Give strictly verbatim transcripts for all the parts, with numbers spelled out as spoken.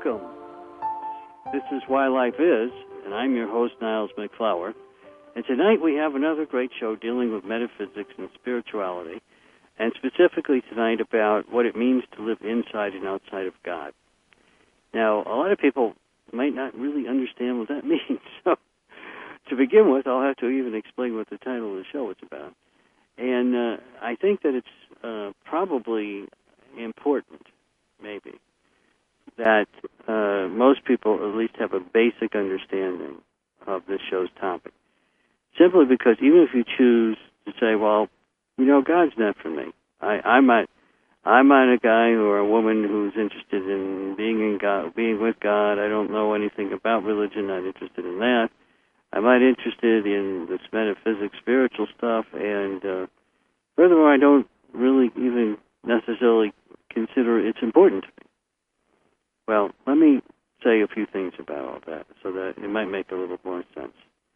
Welcome. This is Why Life Is, and I'm your host, Niles McFlower. And tonight we have another great show dealing with metaphysics and spirituality, and specifically tonight about what it means to live inside and outside of God. Now, a lot of people might not really understand what that means, so to begin with, I'll have to even explain what the title of the show is about. And uh, I think that it's uh, probably important, maybe, that uh, most people at least have a basic understanding of this show's topic. Simply because even if you choose to say, well, you know, God's not for me. I, I might, I'm not a guy or a woman who's interested in being in God, being with God. I don't know anything about religion. Not interested in that. I'm not interested in this metaphysics, spiritual stuff, and uh, furthermore, I don't really even necessarily consider it's important to me. Well, let me say a few things about all that so that it might make a little more sense.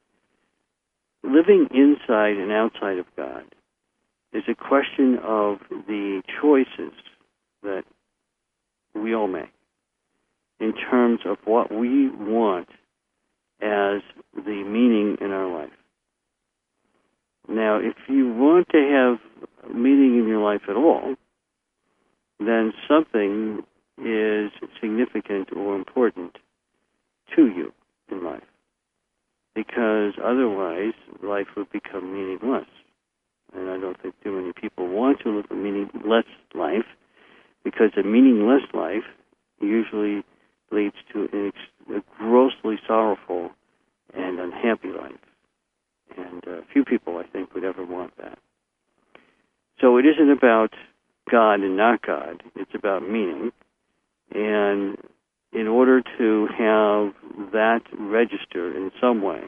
Living inside and outside of God is a question of the choices that we all make in terms of what we want as the meaning in our life. Now, if you want to have meaning in your life at all, then something is significant or important to you in life, because otherwise life would become meaningless. And I don't think too many people want to live a meaningless life, because a meaningless life usually leads to an ex- a grossly sorrowful and unhappy life. And uh, few people, I think, would ever want that. So it isn't about God and not God. It's about meaning. And in order to have that register in some way,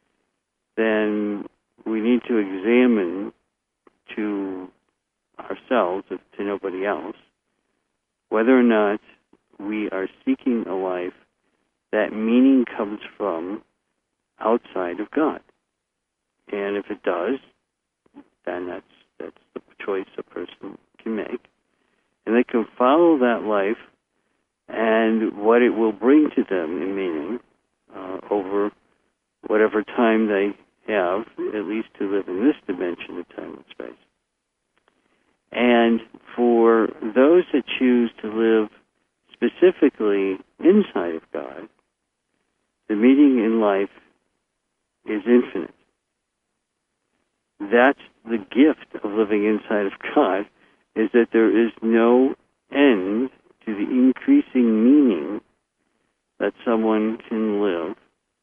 then we need to examine to ourselves, if to nobody else, whether or not we are seeking a life that meaning comes from outside of God. And if it does, then that's that's the choice a person can make. And they can follow that life and what it will bring to them in meaning uh, over whatever time they have, at least to live in this dimension of time and space. And for those that choose to live specifically inside of God, the meaning in life is infinite. That's the gift of living inside of God, is that there is no end to the increasing meaning that someone can live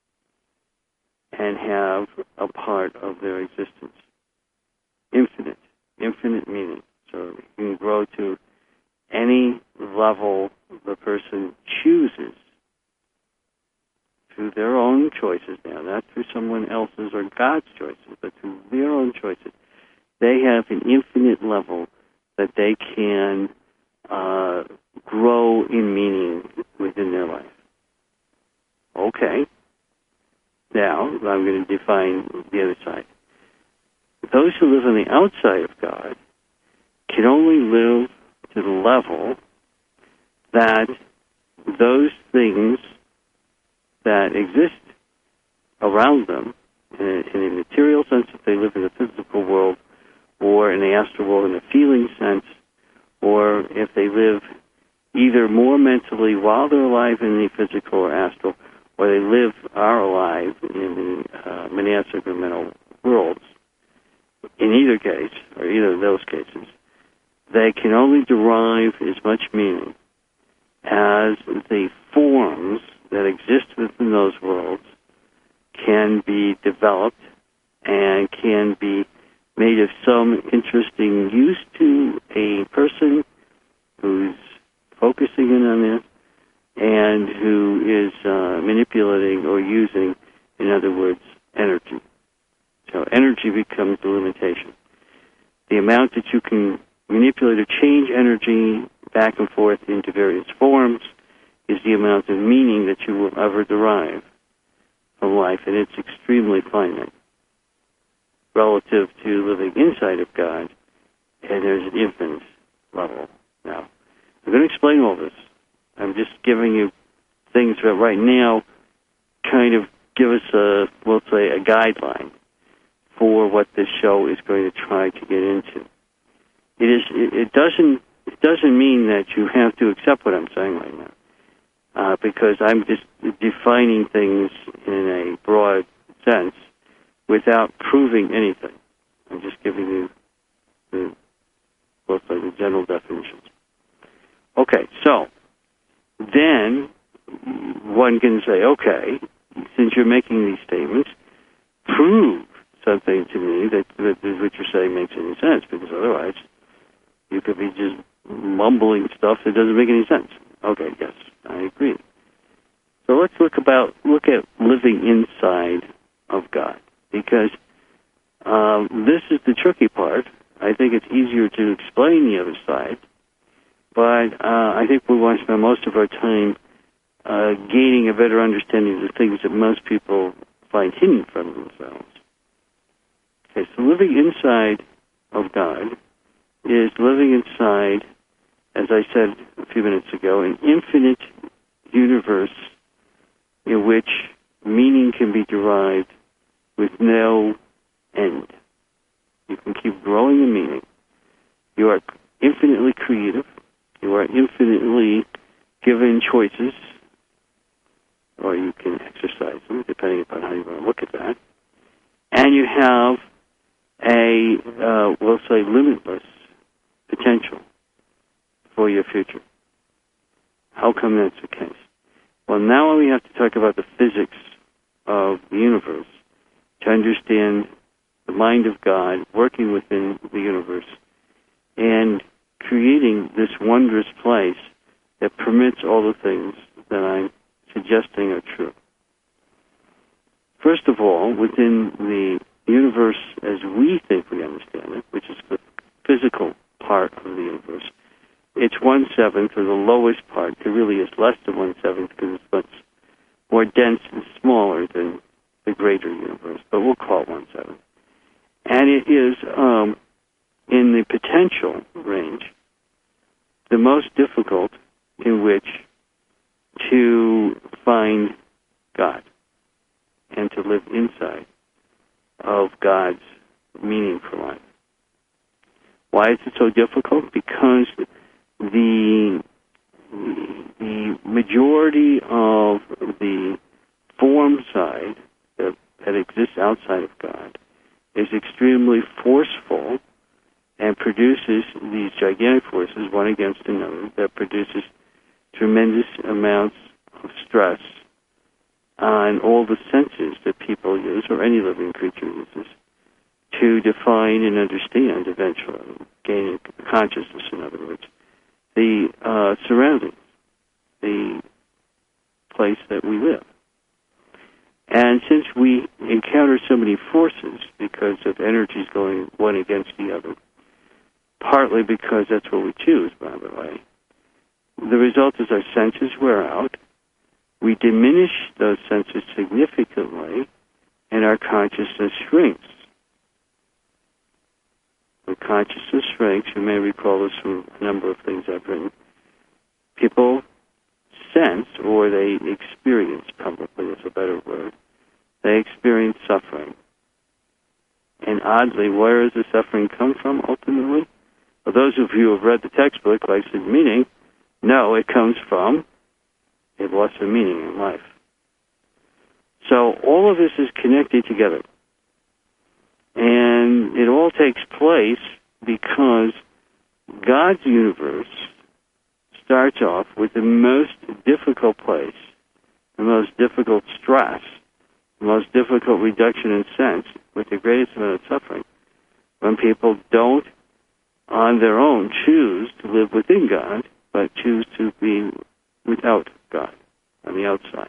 and have a part of their existence. Infinite, infinite meaning. So it can grow to any level the person chooses through their own choices now, not through someone else's or God's choices, but through their own choices. They have an infinite level that they can uh, grow in meaning within their life. Okay. Now, I'm going to define the other side. Those who live on the outside of God can only live to the level that those things that exist around them, in a, in a material sense, if they live in the physical world, or in the astral world in a feeling sense, or if they live either more mentally while they're alive in the physical or astral, or they live, are alive in the uh, monastic or mental worlds. In either case, or either of those cases, they can only derive as much meaning as the forms that exist within those worlds can be developed and can be made of some interesting use to a person who's focusing in on this and who is uh, manipulating or using, in other words, energy. So energy becomes the limitation. The amount that you can manipulate or change energy back and forth into various forms is the amount of meaning that you will ever derive from life, and it's extremely finite relative to living inside of God, and there's an infinite level. Now, I'm going to explain all this. I'm just giving you things that right now kind of give us a, we'll say, a guideline for what this show is going to try to get into. It is. It, it doesn't. It doesn't mean that you have to accept what I'm saying right now, uh, because I'm just defining things in a broad sense without proving anything. I'm just giving you the, both like the general definitions. Okay, so then one can say, okay, since you're making these statements, prove something to me that, that what you're saying makes any sense, because otherwise you could be just mumbling stuff that doesn't make any sense. Okay, yes, I agree. So let's look about look at living inside of God, because um, this is the tricky part. I think it's easier to explain the other side, but uh, I think we want to spend most of our time uh, gaining a better understanding of the things that most people find hidden from themselves. Okay, so living inside of God is living inside, as I said a few minutes ago, an infinite universe in which meaning can be derived with no end. You can keep growing in meaning. You are infinitely creative. You are infinitely given choices, or you can exercise them, depending upon how you want to look at that. And you have a, uh, we'll say, limitless potential for your future. How come that's the case? Well, now we have to talk about the physics of the universe to understand the mind of God working within the universe and creating this wondrous place that permits all the things that I'm suggesting are true. First of all, within the universe as we think we understand it, which is the physical part of the universe, it's one-seventh, or the lowest part. It really is less than one-seventh because it's much more dense and smaller than the greater universe, but we'll call it one-seventh. And it is, um, in the potential range, the most difficult in which to find God and to live inside of God's meaning for life. Why is it so difficult? Because the the majority of the form side that, that exists outside of God is extremely forceful and produces these gigantic forces, one against another, that produces tremendous amounts of stress on all the senses that people use, or any living creature uses, to define and understand eventually, gaining consciousness, in other words, the uh, surroundings, the place that we live. And since we encounter so many forces because of energies going one against the other, partly because that's what we choose, by the way, the result is our senses wear out, we diminish those senses significantly, and our consciousness shrinks. When consciousness shrinks, you may recall this from a number of things I've written, people sense, or they experience, probably is a better word, they experience suffering. And oddly, where does the suffering come from, ultimately? For those of you who have read the textbook, Life and Meaning, know it comes from a loss of meaning in life. So all of this is connected together. And it all takes place because God's universe starts off with the most difficult place, the most difficult stress, the most difficult reduction in sense, with the greatest amount of suffering, when people don't, on their own, choose to live within God, but choose to be without God, on the outside.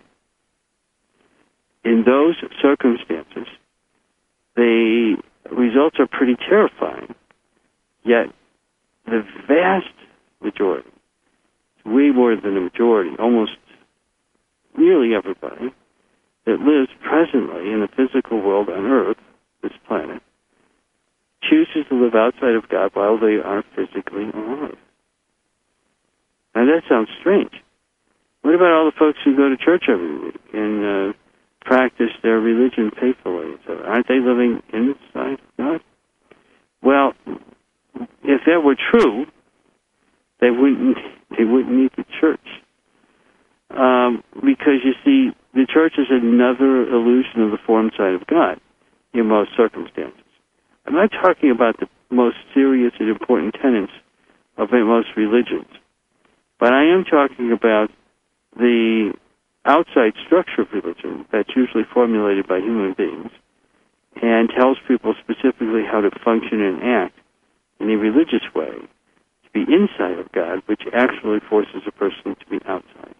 In those circumstances, the results are pretty terrifying, yet the vast majority, way more than the majority, almost nearly everybody that lives presently in the physical world on Earth, this planet, chooses to live outside of God while they are physically alive. Now that sounds strange, What about all the folks who go to church every week and uh, practice their religion faithfully? So aren't they living inside God? Well, if that were true, they wouldn't they wouldn't need the church, um, because you see, the church is another illusion of the form side of God in most circumstances. I'm not talking about the most serious and important tenets of most religions, but I am talking about the outside structure of religion that's usually formulated by human beings and tells people specifically how to function and act in a religious way to be inside of God, which actually forces a person to be outside.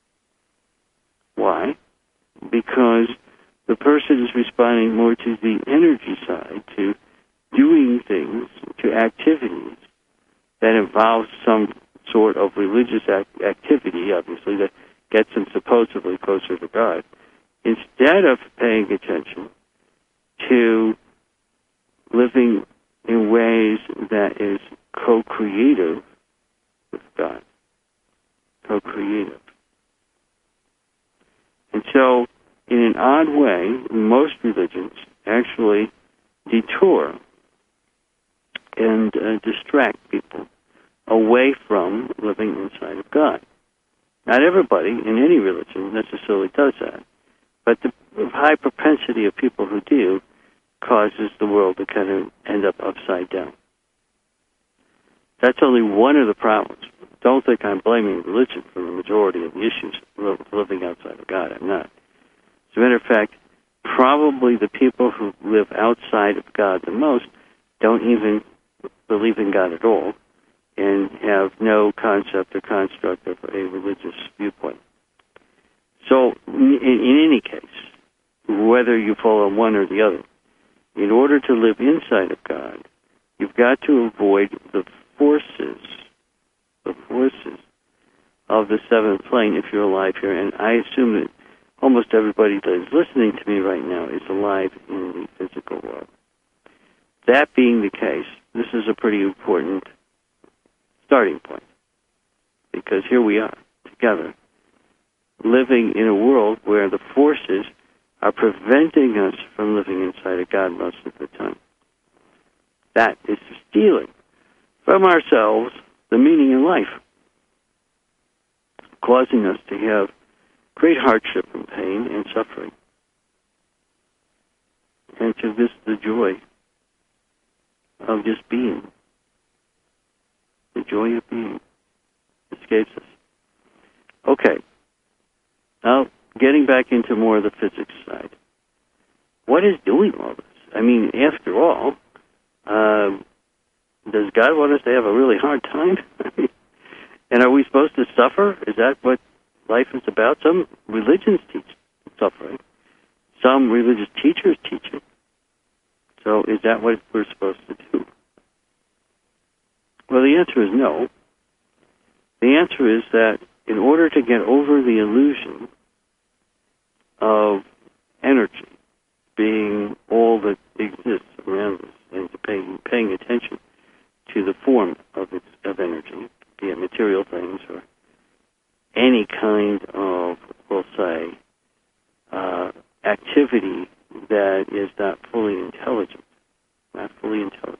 Why? Because the person is responding more to the energy side, to doing things, to activities that involve some sort of religious act- activity, obviously, that gets them supposedly closer to God, instead of paying attention to living in ways that is co-creative with God. Co-creative. And so, in an odd way, most religions actually detour and uh, distract people away from living inside of God. Not everybody in any religion necessarily does that, but the high propensity of people who do causes the world to kind of end up upside down. That's only one of the problems. Don't think I'm blaming religion for the majority of the issues of living outside of God. I'm not. As a matter of fact, probably the people who live outside of God the most don't even believe in God at all and have no concept or construct of a religious viewpoint. So, in, in any case, whether you fall on one or the other, in order to live inside of God, you've got to avoid the forces, the forces of the seventh plane if you're alive here. And I assume that almost everybody that is listening to me right now is alive in the physical world. That being the case, this is a pretty important starting point, because here we are together, living in a world where the forces are preventing us from living inside of God most of the time. That is stealing from ourselves the meaning in life, causing us to have great hardship and pain and suffering, and to miss the joy of just being. The joy of being escapes us. Okay. Now, getting back into more of the physics side. What is doing all this? I mean, after all, uh, does God want us to have a really hard time? And are we supposed to suffer? Is that what life is about? Some religions teach suffering. Some religious teachers teach it. So is that what we're supposed to do? Well, the answer is no. The answer is that in order to get over the illusion of energy being all that exists around us, and to paying, paying attention to the form of its, of energy, be it material things or any kind of, we'll say, uh, activity that is not fully intelligent, not fully intelligent.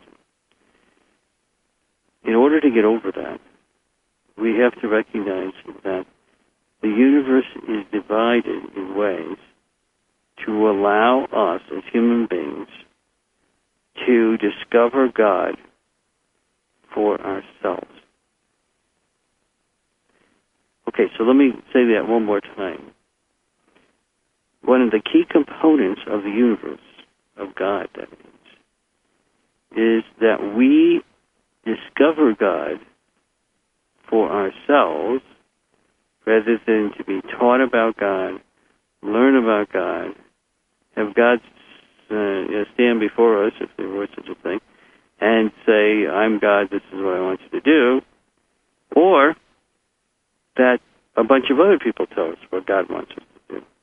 In order to get over that, we have to recognize that the universe is divided in ways to allow us as human beings to discover God for ourselves. Okay, so let me say that one more time. One of the key components of the universe, of God, that means, is that we discover God for ourselves rather than to be taught about God, learn about God, have God uh, you know, stand before us, if there were such a thing, and say, I'm God, this is what I want you to do, or that a bunch of other people tell us what God wants us to do.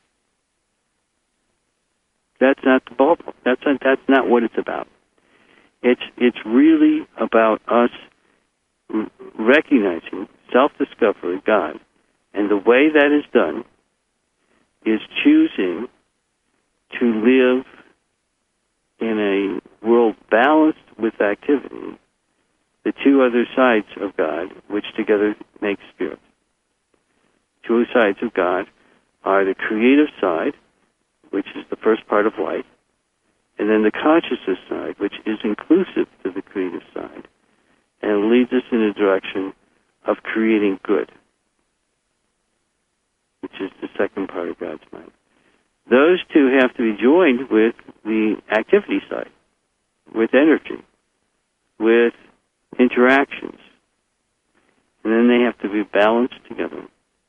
That's not the ballpark. That's not, that's not what it's about. It's it's really about us recognizing self-discovery, God, And the way that is done is choosing to live in a world balanced with activity, the two other sides of God, which together make spirit. Two sides of God are the creative side, which is the first part of life, and then the consciousness side, which is inclusive to the creative side, and leads us in a direction of creating good, which is the second part of God's mind. Those two have to be joined with the activity side, with energy, with interactions. And then they have to be balanced together.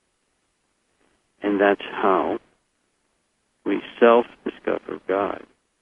And that's how we self-discover God.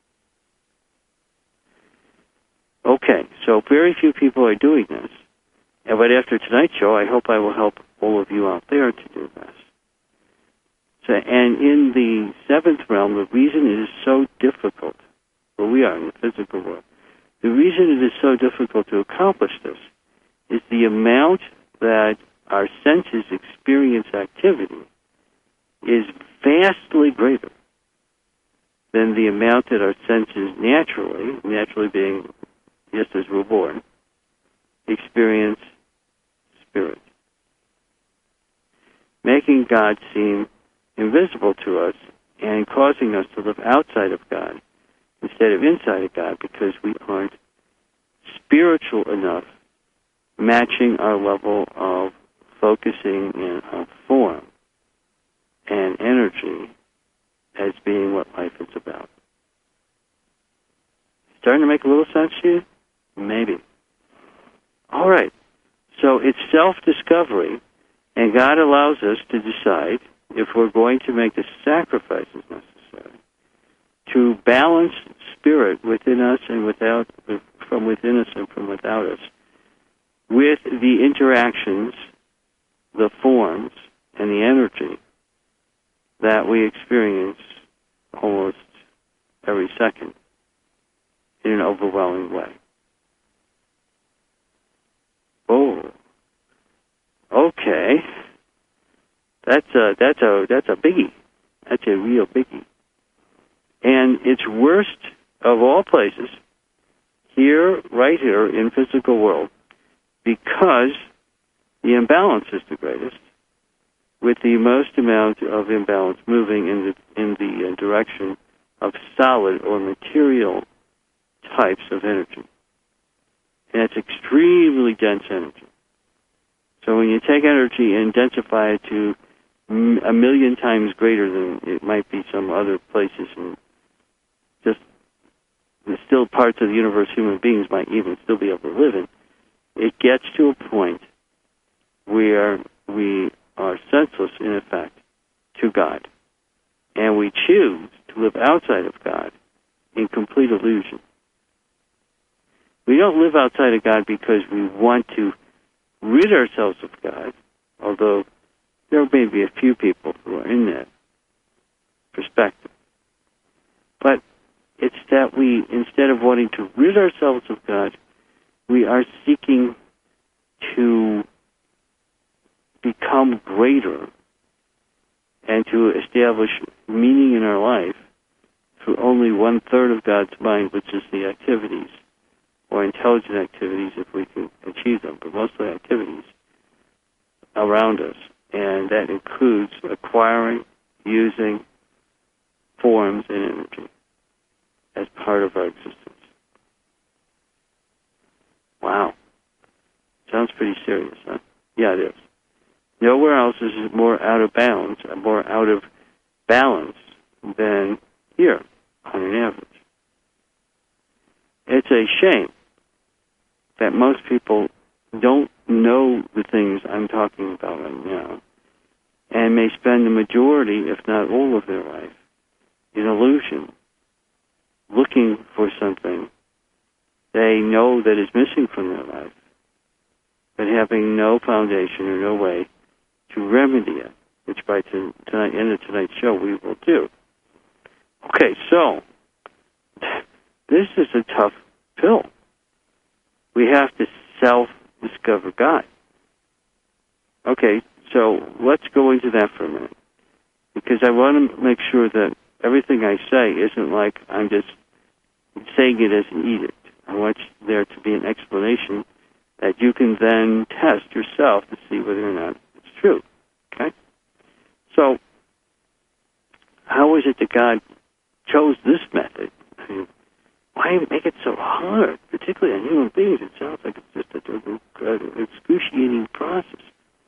Okay, so very few people are doing this. But after tonight's show, I hope I will help all of you out there to do this. So, and in the seventh realm, the reason it is so difficult, where we are in the physical world, the reason it is so difficult to accomplish this is the amount that our senses experience activity is vastly greater than the amount that our senses naturally, naturally being just as we're born, experience spirit. Making God seem invisible to us and causing us to live outside of God instead of inside of God because we aren't spiritual enough, matching our level of focusing in on form and energy as being what life is about. Starting to make a little sense to you? Maybe. All right. So it's self-discovery, and God allows us to decide if we're going to make the sacrifices necessary to balance spirit within us and without, from within us and from without us, with the interactions, the forms, and the energy that we experience almost every second in an overwhelming way. Oh, okay. That's a that's a that's a biggie. That's a real biggie. And it's worst of all places here, right here in physical world, because the imbalance is the greatest, with the most amount of imbalance moving in the in the uh, direction of solid or material types of energy. And it's extremely dense energy. So when you take energy and densify it to a million times greater than it might be some other places, and just the still parts of the universe human beings might even still be able to live in, it gets to a point where we are senseless, in effect, to God. And we choose to live outside of God in complete illusion. We don't live outside of God because we want to rid ourselves of God, although there may be a few people who are in that perspective. But it's that we, instead of wanting to rid ourselves of God, we are seeking to become greater and to establish meaning in our life through only one-third of God's mind, which is the activities, or intelligent activities if we can achieve them, but mostly activities around us. And that includes acquiring, using forms and energy as part of our existence. Wow. Sounds pretty serious, huh? Yeah, it is. Nowhere else is it more out of bounds, more out of balance than here, on an average. It's a shame that most people don't know the things I'm talking about right now and may spend the majority, if not all of their life, in illusion, looking for something they know that is missing from their life, but having no foundation or no way to remedy it, which by t- tonight, end of tonight's show we will do. Okay, so this is a tough pill. We have to self-discover God. Okay, So let's go into that for a minute, because I want to make sure that everything I say isn't like I'm just saying it as an edict. I want there to be an explanation that you can then test yourself to see whether or not it's true. Okay? So, how is it that God chose this method? I mean, why make it so hard, particularly on human beings? It sounds like it's just an excruciating process.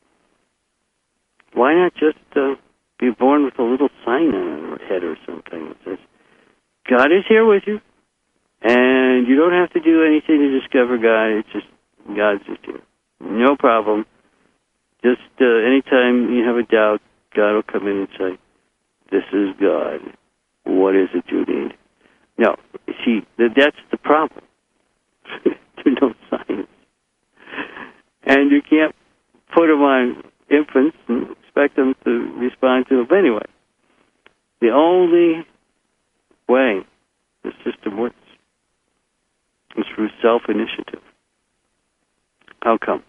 Why not just uh, be born with a little sign on your head or something that says, God is here with you, and you don't have to do anything to discover God. It's just, God's just here. No problem. Just uh, anytime you have a doubt, God will come in and say, this is God. What is it you need? No. See, that's the problem. There's no science. And you can't put them on infants and expect them to respond to them anyway. The only way the system works is through self-initiative. How come?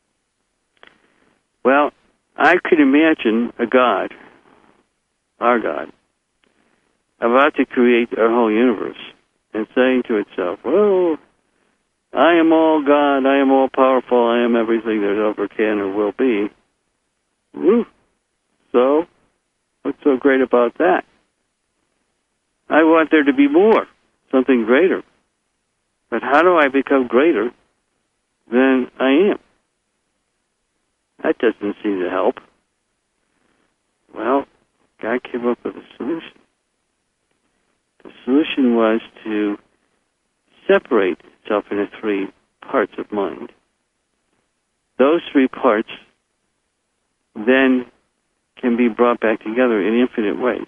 Well, I could imagine a God, our God, about to create our whole universe and saying to itself, well, I am all God, I am all powerful, I am everything there ever can or will be. Woo. So, what's so great about that? I want there to be more, something greater. But how do I become greater than I am? That doesn't seem to help. Well, God came up with a solution. The solution was to separate itself into three parts of mind. Those three parts then can be brought back together in infinite ways,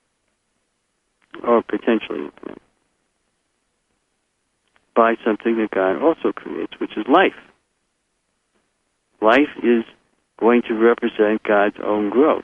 or potentially infinite, by something that God also creates, which is life. Life is going to represent God's own growth.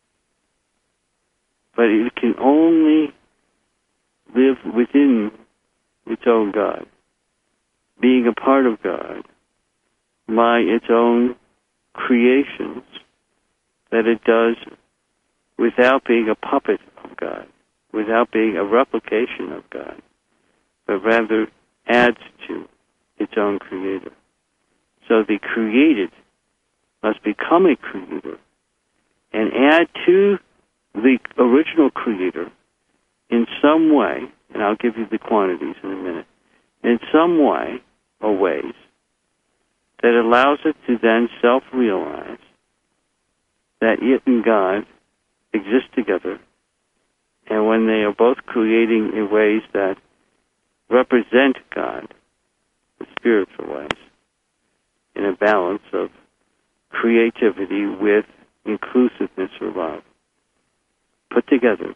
But it can only live within its own God, being a part of God by its own creations that it does without being a puppet of God, without being a replication of God, but rather adds to its own creator. So the created must become a creator and add to the original creator in some way, and I'll give you the quantities in a minute, in some way or ways that allows it to then self-realize that it and God exist together, and when they are both creating in ways that represent God, the spiritual ways, in a balance of creativity with inclusiveness or love, put together,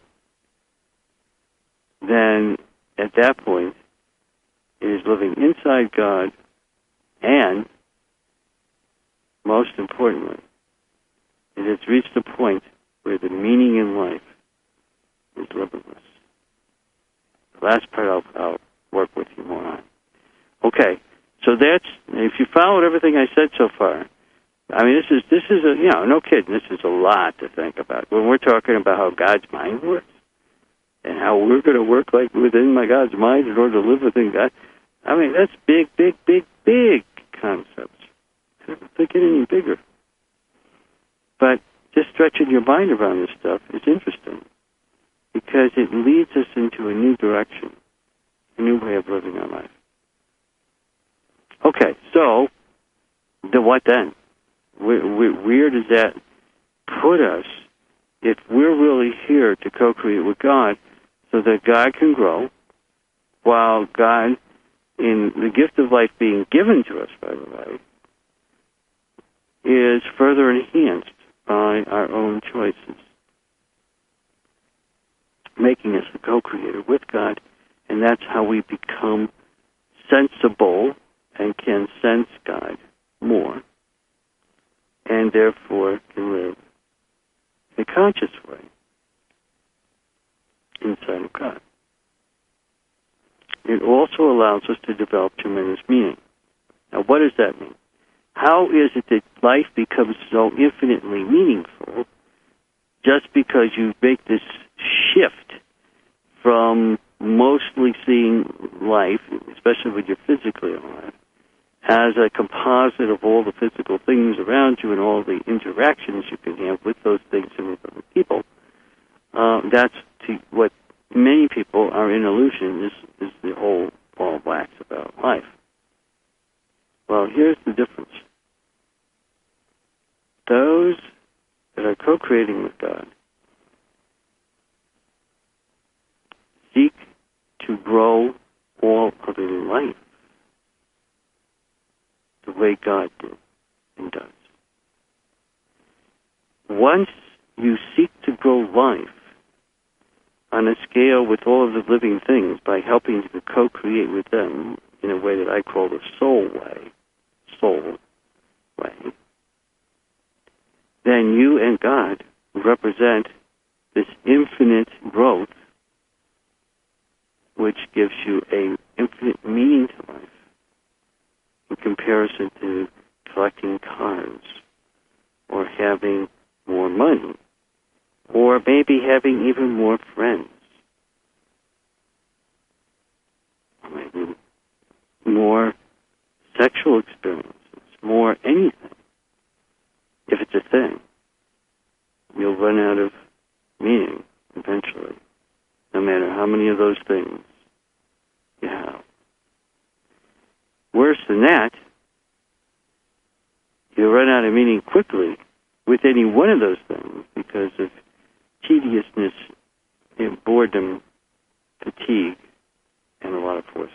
then at that point it is living inside God, and most importantly, it has reached a point where the meaning in life is limitless. The last part I'll, I'll work with you more on. Okay, so that's, if you followed everything I said so far, I mean, this is, this is a, you know, no kidding, this is a lot to think about. When we're talking about how God's mind works, and how we're going to work like within my God's mind in order to live within God, I mean, that's big, big, big, big concepts. I don't think it any bigger. But just stretching your mind around this stuff is interesting, because it leads us into a new direction, a new way of living our life. Okay, so, the what then? Where, where, where does that put us if we're really here to co-create with God so that God can grow, while God, in the gift of life being given to us, by the way, is further enhanced by our own choices, making us a co-creator with God, and that's how we become sensible and can sense God more, and therefore can live in a conscious way inside of God. It also allows us to develop tremendous meaning. Now, what does that mean? how is it that life becomes so infinitely meaningful just because you make this shift from mostly seeing life, especially when you're physically alive, as a composite of all the physical things around you and all the interactions you can have with those things and with other people. Uh, that's to what many people are in illusion is, is the whole ball of wax about life. Well, here's the difference. Those that are co-creating with God seek to grow all other life the way God did and does. Once you seek to grow life on a scale with all of the living things by helping to co-create with them in a way that I call the soul way, soul way, then you and God represent this infinite growth which gives you an infinite meaning to life in comparison to collecting cards or having more money or maybe having even more friends or maybe more sexual experiences, more anything. If it's a thing, you'll run out of meaning eventually, no matter how many of those things you have. Worse than that, you'll run out of meaning quickly with any one of those things because of tediousness, and boredom, fatigue, and a lot of forces.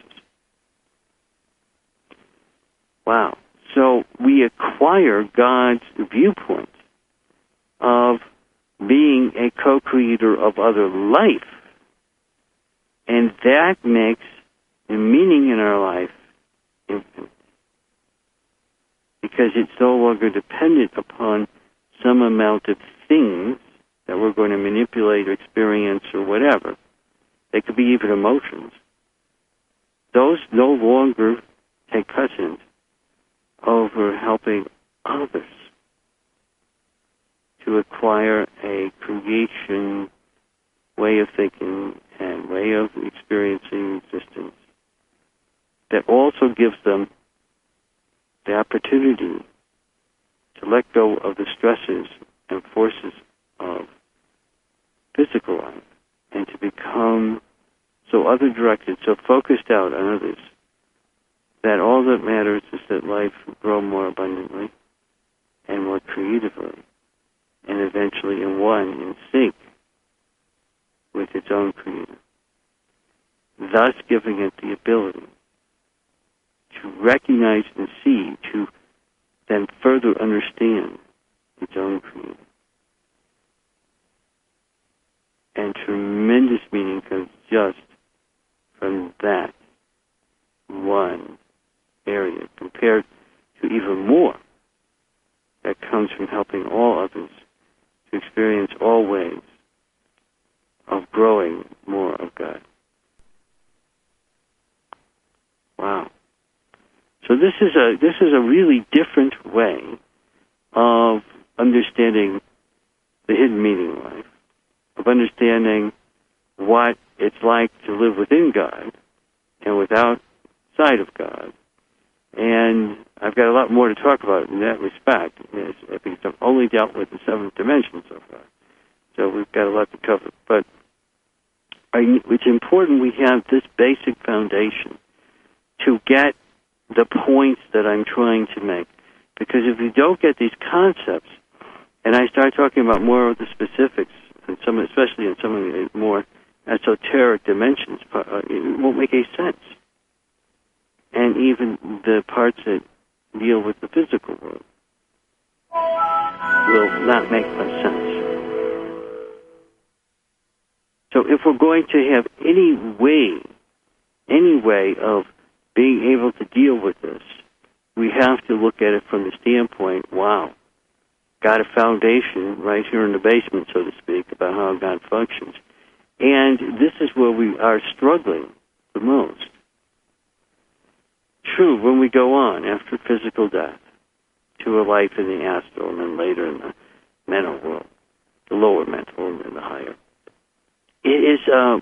Wow. So we acquire God's viewpoint of being a co-creator of other life, and that makes the meaning in our life infinite, because it's no longer dependent upon some amount of things that we're going to manipulate or experience or whatever. They could be even emotions. Those no longer take precedence over helping others to acquire a creation way of thinking and way of experiencing existence that also gives them the opportunity to let go of the stresses and forces of physical life and to become so other-directed, so focused out on others, that all that matters is that life grow more abundantly and more creatively, and eventually in one, in sync with its own creator, thus giving it the ability to recognize and see, to then further understand its own creator. And tremendous meaning comes just from that one area, compared to even more that comes from helping all others to experience all ways of growing more of God. Wow. So this is a this is a really different way of understanding the hidden meaning of life, of understanding what it's like to live within God and without side of God. And I've got a lot more to talk about in that respect. I think I've only dealt with the seventh dimension so far. So we've got a lot to cover. But I, it's important we have this basic foundation to get the points that I'm trying to make. Because if you don't get these concepts, and I start talking about more of the specifics, and some, especially in some of the more esoteric dimensions, it won't make any sense. And even the parts that deal with the physical world will not make much sense. So if we're going to have any way, any way of being able to deal with this, we have to look at it from the standpoint, wow, got a foundation right here in the basement, so to speak, about how God functions. And this is where we are struggling the most. True, when we go on after physical death, to a life in the astral and then later in the mental world, the lower mental and then the higher. It is, uh,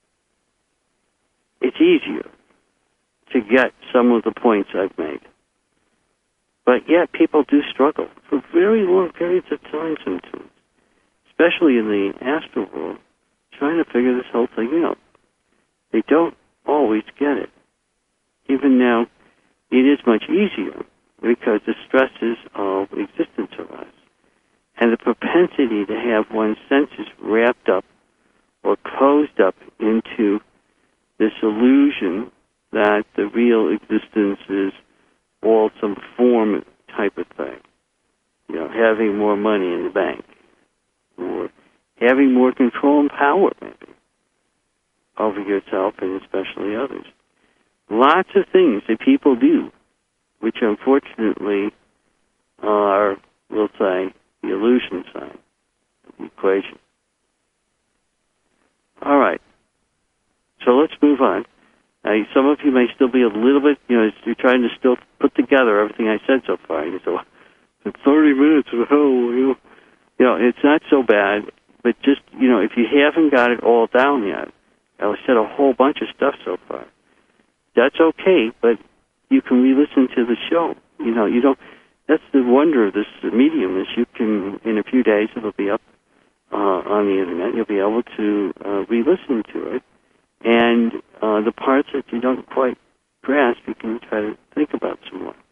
it's easier to get some of the points I've made. But yet people do struggle for very long periods of time sometimes, especially in the astral world, trying to figure this whole thing out. They don't always get it. Even now, it is much easier because the stresses of existence arise. And the propensity to have one's senses wrapped up or closed up into this illusion that the real existence is all some form type of thing. You know, having more money in the bank, or having more control and power, maybe, over yourself and especially others. Lots of things that people do, which unfortunately are, we'll say, the illusion side of the equation. All right. So let's move on. Uh, some of you may still be a little bit, you know, you're trying to still put together everything I said so far. You say, well, in thirty minutes, oh, you know, you know, it's not so bad, but just, you know, if you haven't got it all down yet, I said a whole bunch of stuff so far. That's okay, but you can re-listen to the show. You know, you don't, that's the wonder of this medium is you can, in a few days, it'll be up uh, on the internet. You'll be able to uh, re-listen to it. And uh, the parts that you don't quite grasp, you can try to think about some more.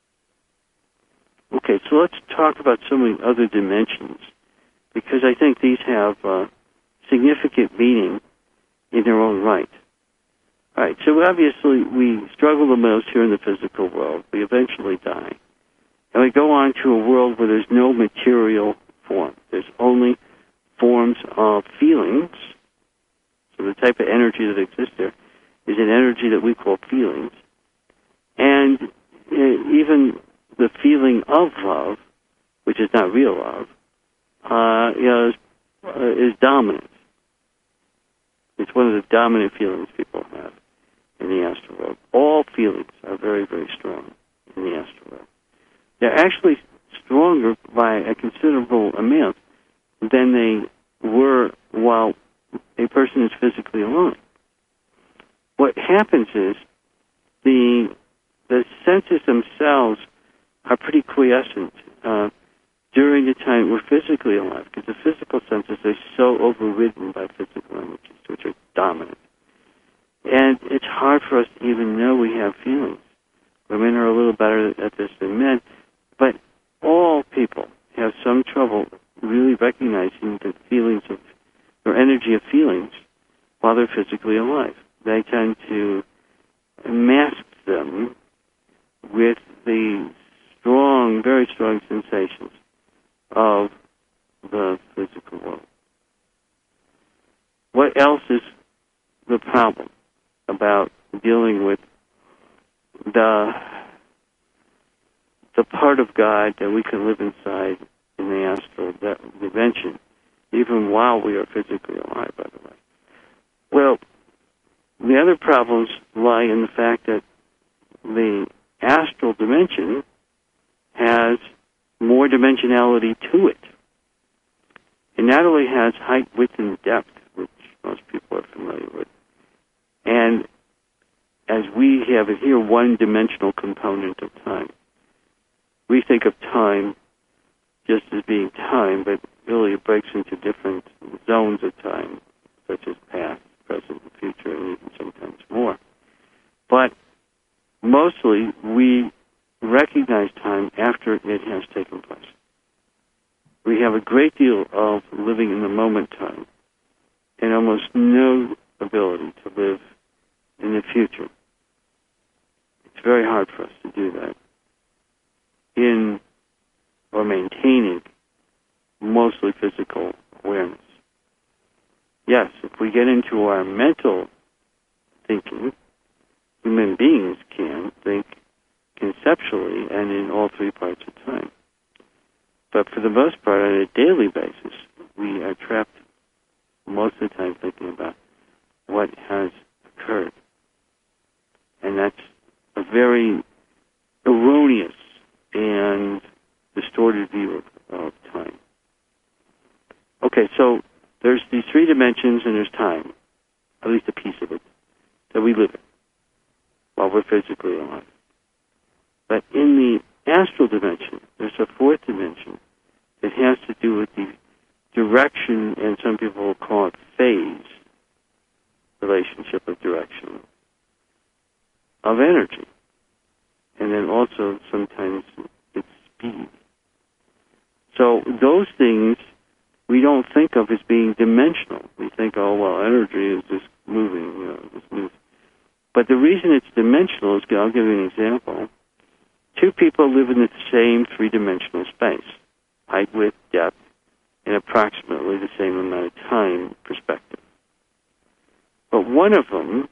Okay, so let's talk about some of the other dimensions, because I think these have uh, significant meaning in their own right. All right, so obviously we struggle the most here in the physical world. We eventually die. And we go on to a world where there's no material form. There's only forms of feelings. So the type of energy that exists there is an energy that we call feelings. And uh, even the feeling of love, which is not real love, uh, you know, is, uh, is dominant. It's one of the dominant feelings people have in the astral world. All feelings are very, very strong in the astral world. They're actually stronger by a considerable amount than they were while a person is physically alive. What happens is the the senses themselves are pretty quiescent uh, during the time we're physically alive, because the physical senses are so overridden by physical energies, which are dominant. And it's hard for us to even know we have feelings. Women are a little better at this than men, but all people have some trouble really recognizing the feelings of, or energy of feelings while they're physically alive. They tend to mask them with the strong, very strong sensations of the physical world. What else is the problem about dealing with the the part of God that we can live inside in the astral dimension, even while we are physically alive, by the way? Well, the other problems lie in the fact that the astral dimension has more dimensionality to it. It not only has height, width, and depth, which most people are familiar with, and as we have it here, one-dimensional component of time. We think of time just as being time, but really it breaks into different zones of time, such as past, present, and future, and even sometimes more. But mostly we recognize time after it has taken place. We have a great deal of living in the moment time and almost no ability to live in the future. It's very hard for us to do that in or maintaining mostly physical awareness. Yes, if we get into our mental thinking, human beings can think conceptually and in all three parts of time. But for the most part, on a daily basis, we are trapped most of the time thinking about what has occurred. And that's a very erroneous and that we live in while we're physically alive. But in the astral dimension, there's a fourth dimension that has to do with the direction, and some people will call it phase, relationship of direction, of energy. And then also sometimes it's speed. So those things we don't think of as being dimensional. We think, oh, well, energy is just moving, you know, just moves. But the reason it's dimensional is, I'll give you an example. Two people live in the same three-dimensional space, height, width, depth, in approximately the same amount of time perspective. But one of them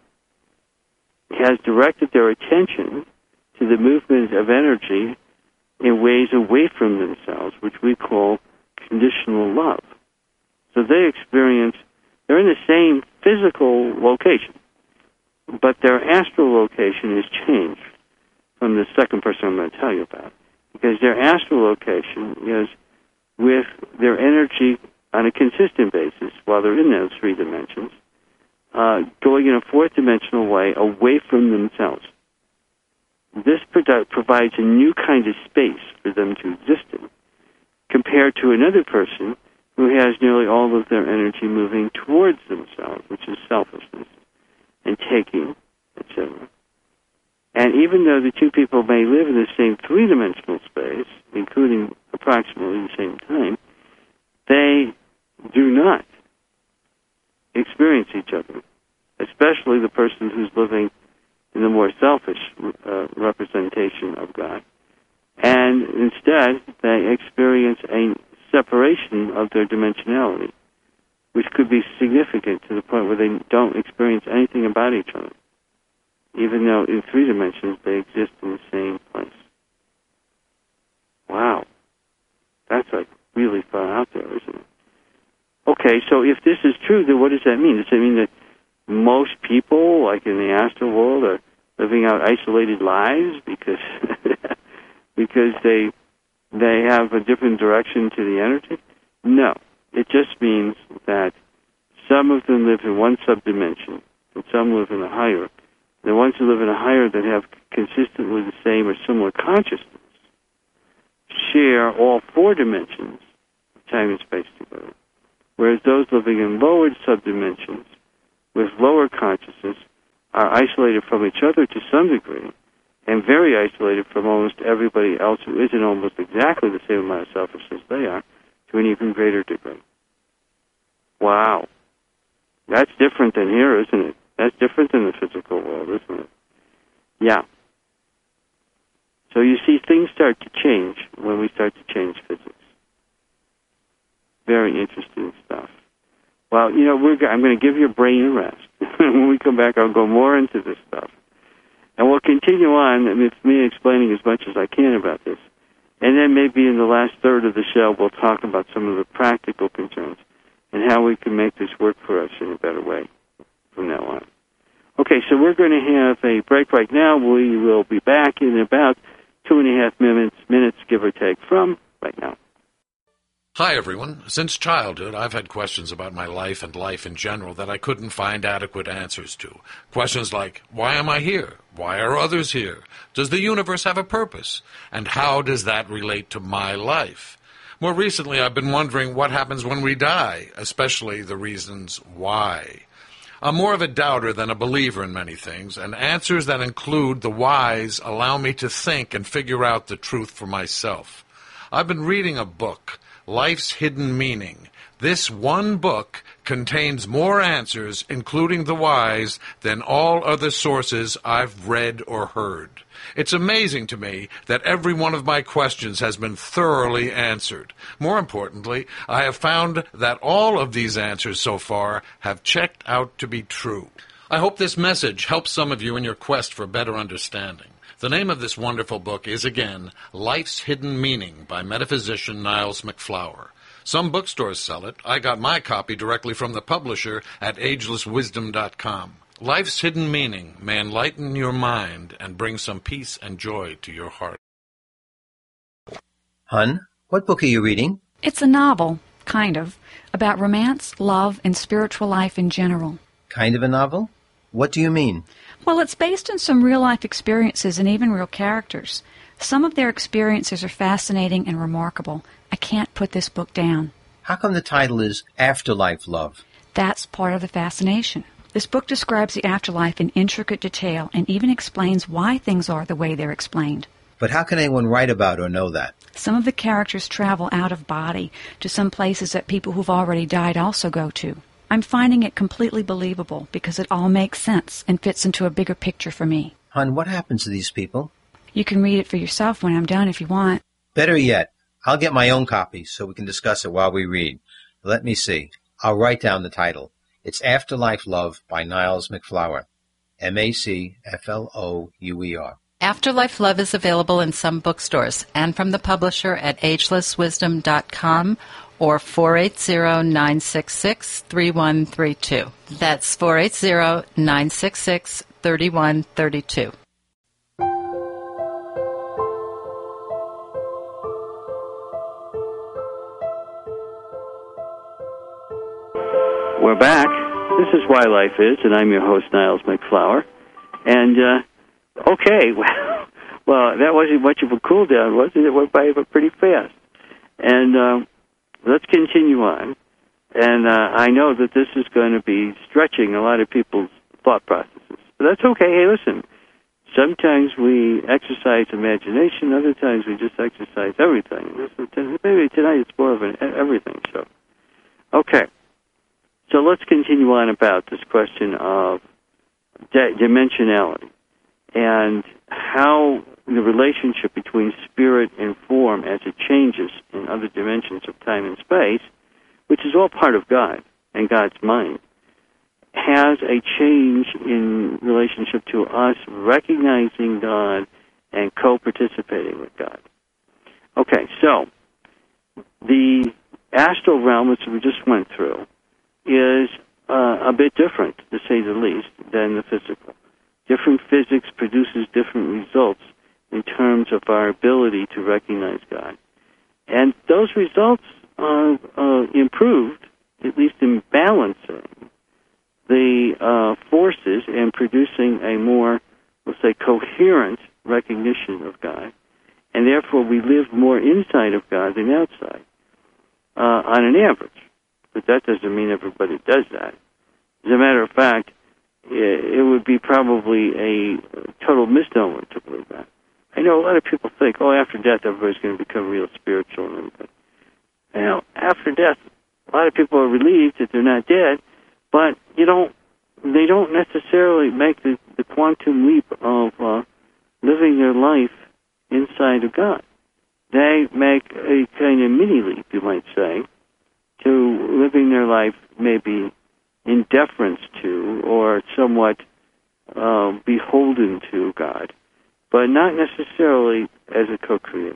has directed their attention to the movement of energy in ways away from themselves, which we call conditional love. So they experience, they're in the same physical location, but their astral location is changed from the second person I'm going to tell you about, because their astral location is with their energy on a consistent basis while they're in those three dimensions, uh, going in a fourth dimensional way away from themselves. This produ- provides a new kind of space for them to exist in, compared to another person who has nearly all of their energy moving towards themselves, which is selfishness and taking, et cetera. And even though the two people may live in the same three-dimensional space, including approximately the same time, they do not experience each other, especially the person who's living in the more selfish uh, representation of God. And instead, they experience a separation of their dimensionality, which could be significant to the point where they don't experience anything about each other, even though in three dimensions they exist in the same place. Wow. That's like really far out there, isn't it? Okay, so if this is true, then what does that mean? Does that mean that most people, like in the astral world, are living out isolated lives because because they they have a different direction to the energy? No. It just means that some of them live in one subdimension, and some live in a higher. The ones who live in a higher that have consistently the same or similar consciousness share all four dimensions of time and space together, whereas those living in lower subdimensions with lower consciousness are isolated from each other to some degree, and very isolated from almost everybody else who isn't almost exactly the same amount of selfishness they are, to an even greater degree. Wow. That's different than here, isn't it? That's different than the physical world, isn't it? Yeah. So you see, things start to change when we start to change physics. Very interesting stuff. Well, you know, we're, I'm going to give your brain a rest. When we come back, I'll go more into this stuff. And we'll continue on with me explaining as much as I can about this. And then maybe in the last third of the show, we'll talk about some of the practical concerns and how we can make this work for us in a better way from now on. Okay, so we're going to have a break right now. We will be back in about two and a half minutes, minutes give or take, from right now. Hi, everyone. Since childhood, I've had questions about my life and life in general that I couldn't find adequate answers to. Questions like, why am I here? Why are others here? Does the universe have a purpose? And how does that relate to my life? More recently, I've been wondering what happens when we die, especially the reasons why. I'm more of a doubter than a believer in many things, and answers that include the whys allow me to think and figure out the truth for myself. I've been reading a book, Life's Hidden Meaning. This one book contains more answers, including the whys, than all other sources I've read or heard. It's amazing to me that every one of my questions has been thoroughly answered. More importantly, I have found that all of these answers so far have checked out to be true. I hope this message helps some of you in your quest for better understanding. The name of this wonderful book is, again, Life's Hidden Meaning by metaphysician Niles MacFlower. Some bookstores sell it. I got my copy directly from the publisher at ageless wisdom dot com. Life's Hidden Meaning may enlighten your mind and bring some peace and joy to your heart. Hun, what book are you reading? It's a novel, kind of, about romance, love, and spiritual life in general. Kind of a novel? What do you mean? Well, it's based on some real-life experiences and even real characters. Some of their experiences are fascinating and remarkable. I can't put this book down. How come the title is Afterlife Love? That's part of the fascination. This book describes the afterlife in intricate detail and even explains why things are the way they're explained. But how can anyone write about or know that? Some of the characters travel out of body to some places that people who've already died also go to. I'm finding it completely believable because it all makes sense and fits into a bigger picture for me. Hon, what happens to these people? You can read it for yourself when I'm done if you want. Better yet, I'll get my own copy so we can discuss it while we read. Let me see. I'll write down the title. It's Afterlife Love by Niles MacFlouer. M A C F L O U E R. Afterlife Love is available in some bookstores and from the publisher at ageless wisdom dot com or four eight zero, nine six six, three one three two. That's four eight zero, nine six six, three one three two. We're back. This is Why Life Is, and I'm your host, Niles MacFlouer. And, uh, okay, well, well, that wasn't much of a cool down, was it? It went by pretty fast. And uh, let's continue on. And uh, I know that this is going to be stretching a lot of people's thought processes. But that's okay. Hey, listen, sometimes we exercise imagination, other times we just exercise everything. Maybe tonight it's more of an everything show. Okay. So let's continue on about this question of di- dimensionality and how the relationship between spirit and form as it changes in other dimensions of time and space, which is all part of God and God's mind, has a change in relationship to us recognizing God and co-participating with God. Okay, so the astral realm, which we just went through, is uh, a bit different, to say the least, than the physical. Different physics produces different results in terms of our ability to recognize God. And those results are uh, improved, at least in balancing the uh, forces and producing a more, let's say, coherent recognition of God. And therefore we live more inside of God than outside, uh, on an average. But that doesn't mean everybody does that. As a matter of fact, it would be probably a total misnomer to believe that. I know a lot of people think, oh, after death, everybody's going to become real spiritual and everything. You know, after death, a lot of people are relieved that they're not dead, but you don't, they don't necessarily make the, the quantum leap of uh, living their life inside of God. They make a kind of mini leap, you might say, to living their life maybe in deference to or somewhat uh, beholden to God, but not necessarily as a co-creator.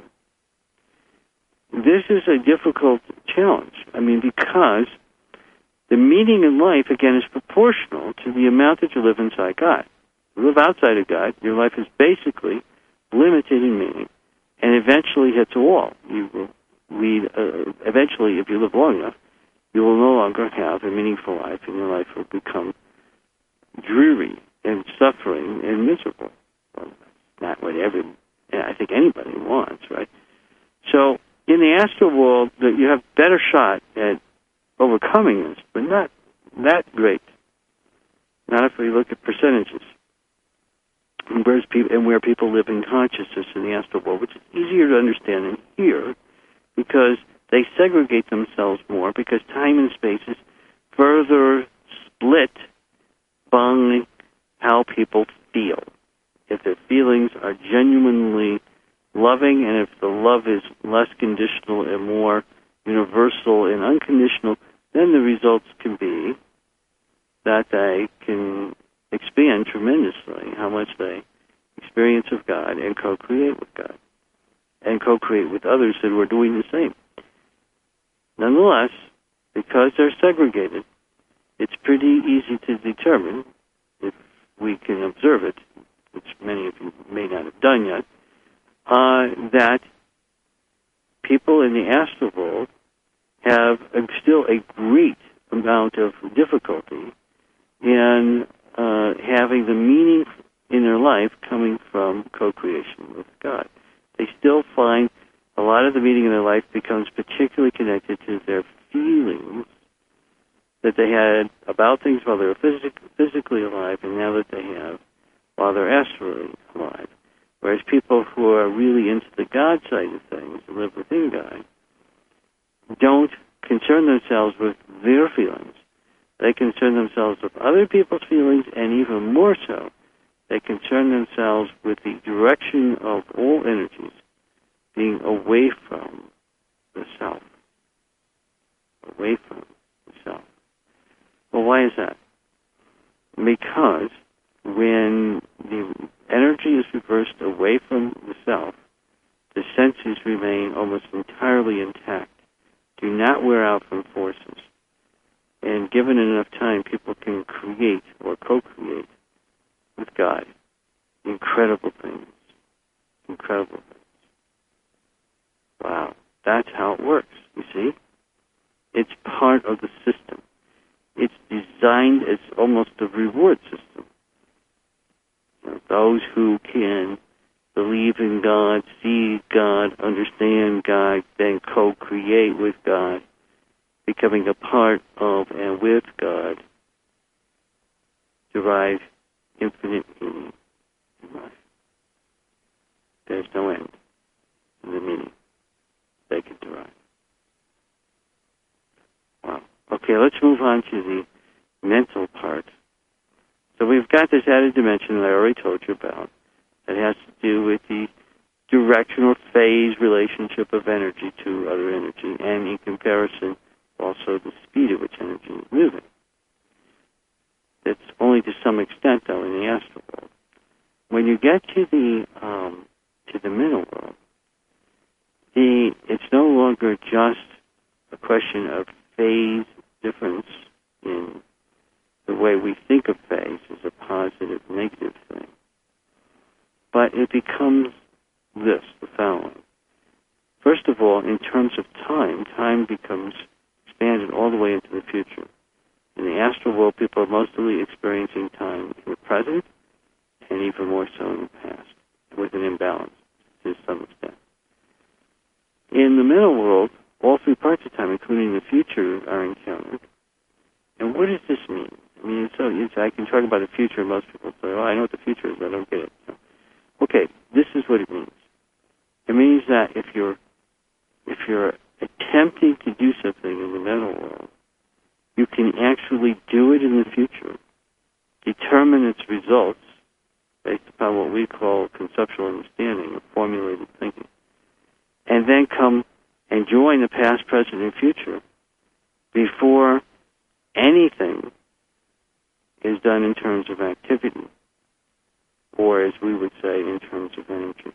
This is a difficult challenge. I mean, because the meaning in life, again, is proportional to the amount that you live inside God. You live outside of God, your life is basically limited in meaning, and eventually hits a wall. You will lead, uh, eventually, if you live long enough, you will no longer have a meaningful life, and your life will become dreary and suffering and miserable. Well, that's not what every, I think anybody wants, right? So, in the astral world, you have better shot at overcoming this, but not that great. Not if we look at percentages. And, people, and where people live in consciousness in the astral world, which is easier to understand than here, because they segregate themselves more, because time and space is further split by how people feel. If their feelings are genuinely loving, and if the love is less conditional and more universal and unconditional, then the results can be that they can expand tremendously how much they experience of God and co-create with God and co-create with others that are doing the same. Nonetheless, because they're segregated, it's pretty easy to determine, if we can observe it, which many of you may not have done yet, uh, that people in the astral world have a, still a great amount of difficulty in uh, having the meaning in their life coming from co-creation with God. They still find a lot of the meaning in their life becomes particularly connected to their feelings that they had about things while they were physic- physically alive and now that they have while they're astrally alive. Whereas people who are really into the God side of things, and live within God, don't concern themselves with their feelings. They concern themselves with other people's feelings, and even more so, they concern themselves with the direction of all energies being away from the self. Away from the self. Well, why is that? Because when the energy is reversed away from the self, the senses remain almost entirely intact, do not wear out from forces. And given enough time, people can create or co-create with God incredible things. Incredible things. Wow. That's how it works, you see? It's part of the system. It's designed as almost a reward system. You know, those who can believe in God, see God, understand God, then co-create with God, becoming a part of and with God, derive infinite meaning in life. There's no end to the meaning they can derive. Wow. Okay, let's move on to the mental part. So we've got this added dimension that I already told you about that has to do with the direction or phase relationship of energy to other energy, and in comparison, also the speed at which energy is moving. It's only to some extent, though, in the astral world. When you get to the um, to the mental world, the it's no longer just a question of phase difference in the way we think of phase as a positive, negative thing. But it becomes this, the following. First of all, in terms of time, time becomes expanded all the way into the future. In the astral world, people are mostly experiencing time in the present and even more so in the past, with an imbalance to some extent. In the mental world, all three parts of time, including the future, are encountered. And what does this mean? I mean, so it's, I can talk about the future, and most people say, oh, I know what the future is, but I don't get it. So, okay, this is what it means. It means that if you're if you're attempting to do something in the mental world, you can actually do it in the future, determine its results based upon what we call conceptual understanding or formulated thinking, and then come and join the past, present, and future before anything is done in terms of activity, or as we would say, in terms of energy.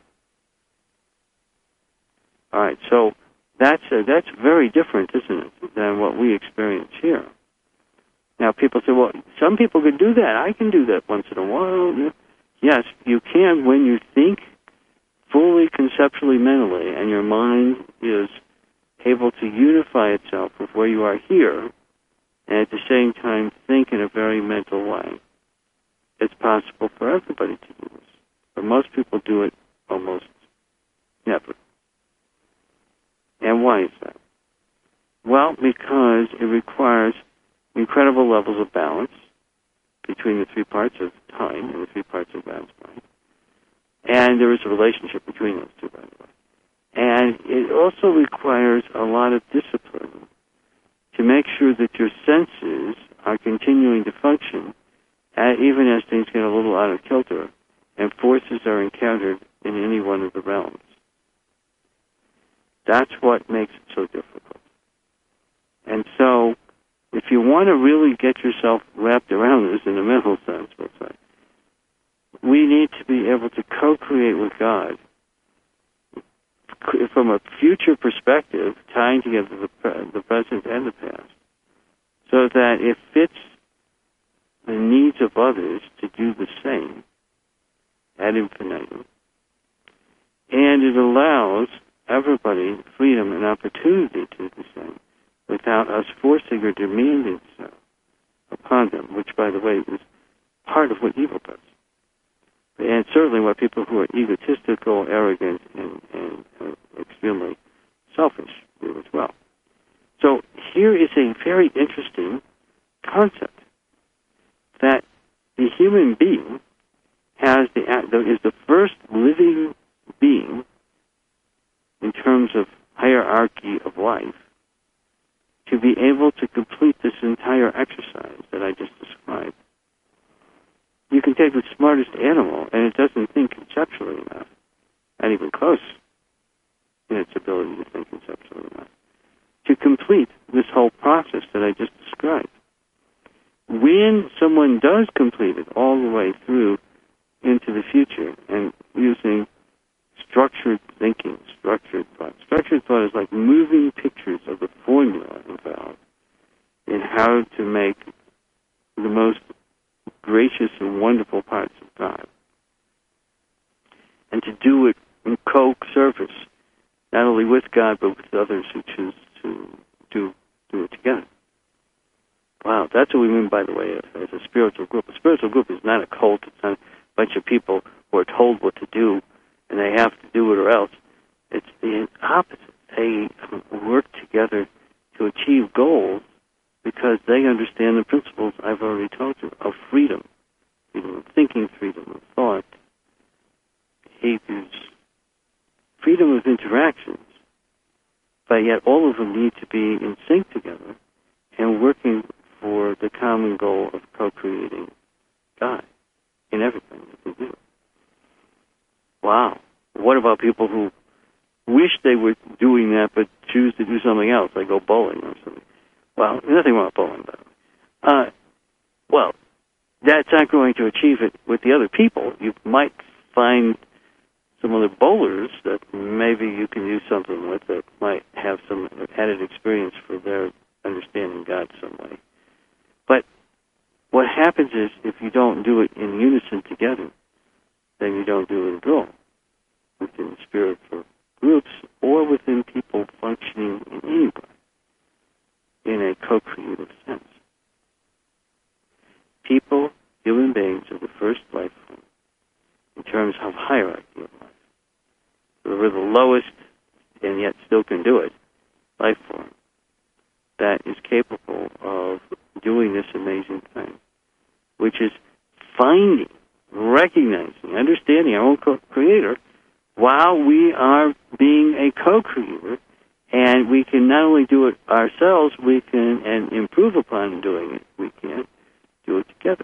All right, so that's a, that's very different, isn't it, than what we experience here. Now, people say, well, some people can do that. I can do that once in a while. Yes, you can when you think fully conceptually, mentally, and your mind is able to unify itself with where you are here, and at the same time think in a very mental way. It's possible for everybody to do this, but most people do it almost never. And why is that? Well, because it requires incredible levels of balance between the three parts of time and the three parts of God's mind. And there is a relationship between those two, by the way. And it also requires a lot of discipline to make sure that your senses are continuing to function, uh, even as things get a little out of kilter and forces are encountered in any one of the realms. That's what makes it so difficult. And so, if you want to really get yourself wrapped around this in a mental sense, let's say, we need to be able to co-create with God from a future perspective, tying together the, pre- the present and the past, so that it fits the needs of others to do the same ad infinitum, and it allows everybody freedom and opportunity to do the same without us forcing or demanding so upon them, which, by the way, is part of what evil does. And certainly what people who are egotistical, arrogant, and, and uh, extremely selfish do as well. So here is a very interesting concept that the human being has the is the first living being in terms of hierarchy of life to be able to complete this entire exercise that I just described. You can take the smartest animal, and it doesn't think conceptually enough, not even close in its ability to think conceptually enough, to complete this whole process that I just described. When someone does complete it all the way through into the future and using structured thinking, structured thought. Structured thought is like moving pictures of the formula involved in how to make the most gracious and wonderful parts of God. And to do it in co-service, not only with God, but with others who choose to do, do it together. Wow, that's what we mean, by the way, as a spiritual group. A spiritual group is not a cult. It's not a bunch of people who are told what to do, and they have to do it or else. It's the opposite. They work together to achieve goals because they understand the principles I've already told you of freedom, freedom of thinking, freedom of thought, behaviors, freedom of interactions, but yet all of them need to be in sync together and working for the common goal of co-creating God in everything that they do. Wow. What about people who wish they were doing that but choose to do something else, like go bowling or something? Well, nothing wrong with bowling, by the way. Uh, well, that's not going to achieve it with the other people. You might find some other bowlers that maybe you can do something with that might have some added experience for their understanding God some way. But what happens is if you don't do it in unison together, then you don't do it at all within spiritual groups or within people functioning in any way in a co-creative sense. People, human beings, are the first life form in terms of hierarchy of life. So we're the lowest, and yet still can do it, life form that is capable of doing this amazing thing, which is finding, recognizing, understanding our own co-creator while we are being a co-creator, and we can not only do it ourselves, we can, and improve upon doing it, we can do it together.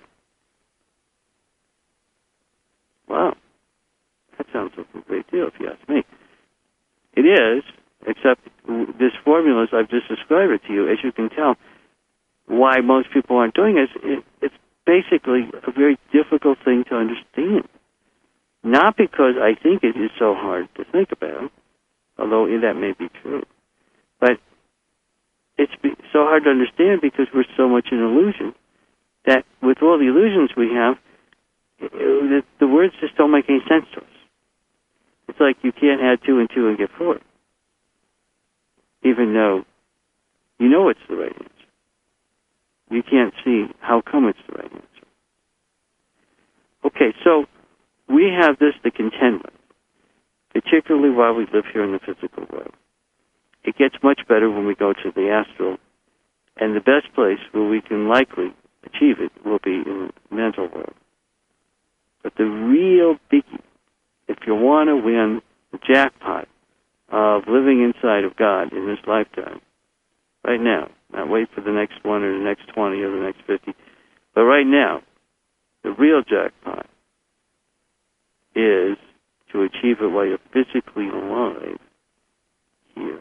Wow. That sounds like a great deal, if you ask me. It is, except this formula, as I've just described it to you, as you can tell, why most people aren't doing it, it it's basically a very difficult thing to understand. Not because I think it is so hard to think about, although that may be true, but it's so hard to understand because we're so much in illusion that with all the illusions we have, the, the words just don't make any sense to us. It's like you can't add two and two and get four, even though you know it's the right answer. You can't see how come it's the right answer. Okay, so we have this to contend with, particularly while we live here in the physical world. It gets much better when we go to the astral, and the best place where we can likely achieve it will be in the mental world. But the real biggie, if you want to win the jackpot of living inside of God in this lifetime, right now, not wait for the next one or the next twenty or the next fifty, but right now, the real jackpot is to achieve it while you're physically alive here.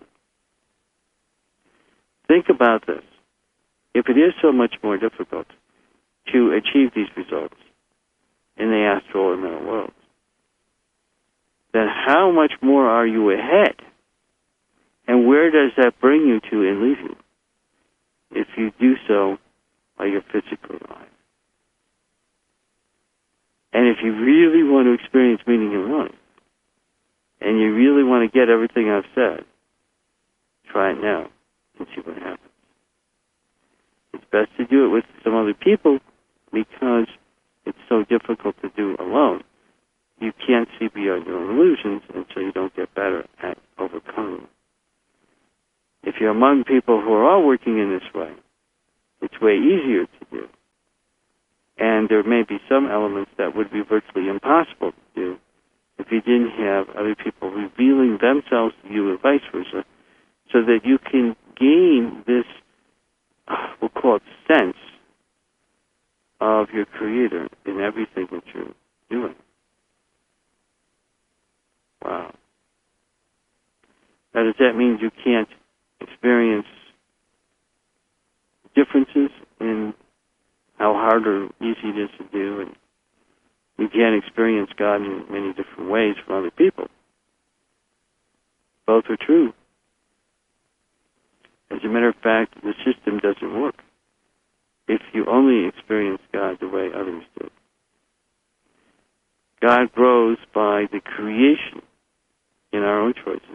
Think about this. If it is so much more difficult to achieve these results in the astral or mental worlds, then how much more are you ahead? And where does that bring you to and leave you if you do so while you're physically alive? And if you really want to experience meaning in life, and you really want to get everything I've said, try it now and see what happens. It's best to do it with some other people because it's so difficult to do alone. You can't see beyond your own illusions, and so you don't get better at overcoming them. If you're among people who are all working in this way, it's way easier to do. And there may be some elements that would be virtually impossible to do if you didn't have other people revealing themselves to you and vice versa, so that you can gain this, we'll call it sense, of your Creator in everything that you're doing. Wow. Now, does that mean you can't experience differences in how hard or easy it is to do, and you can't experience God in many different ways from other people? Both are true. As a matter of fact, the system doesn't work if you only experience God the way others do. God grows by the creation in our own choices.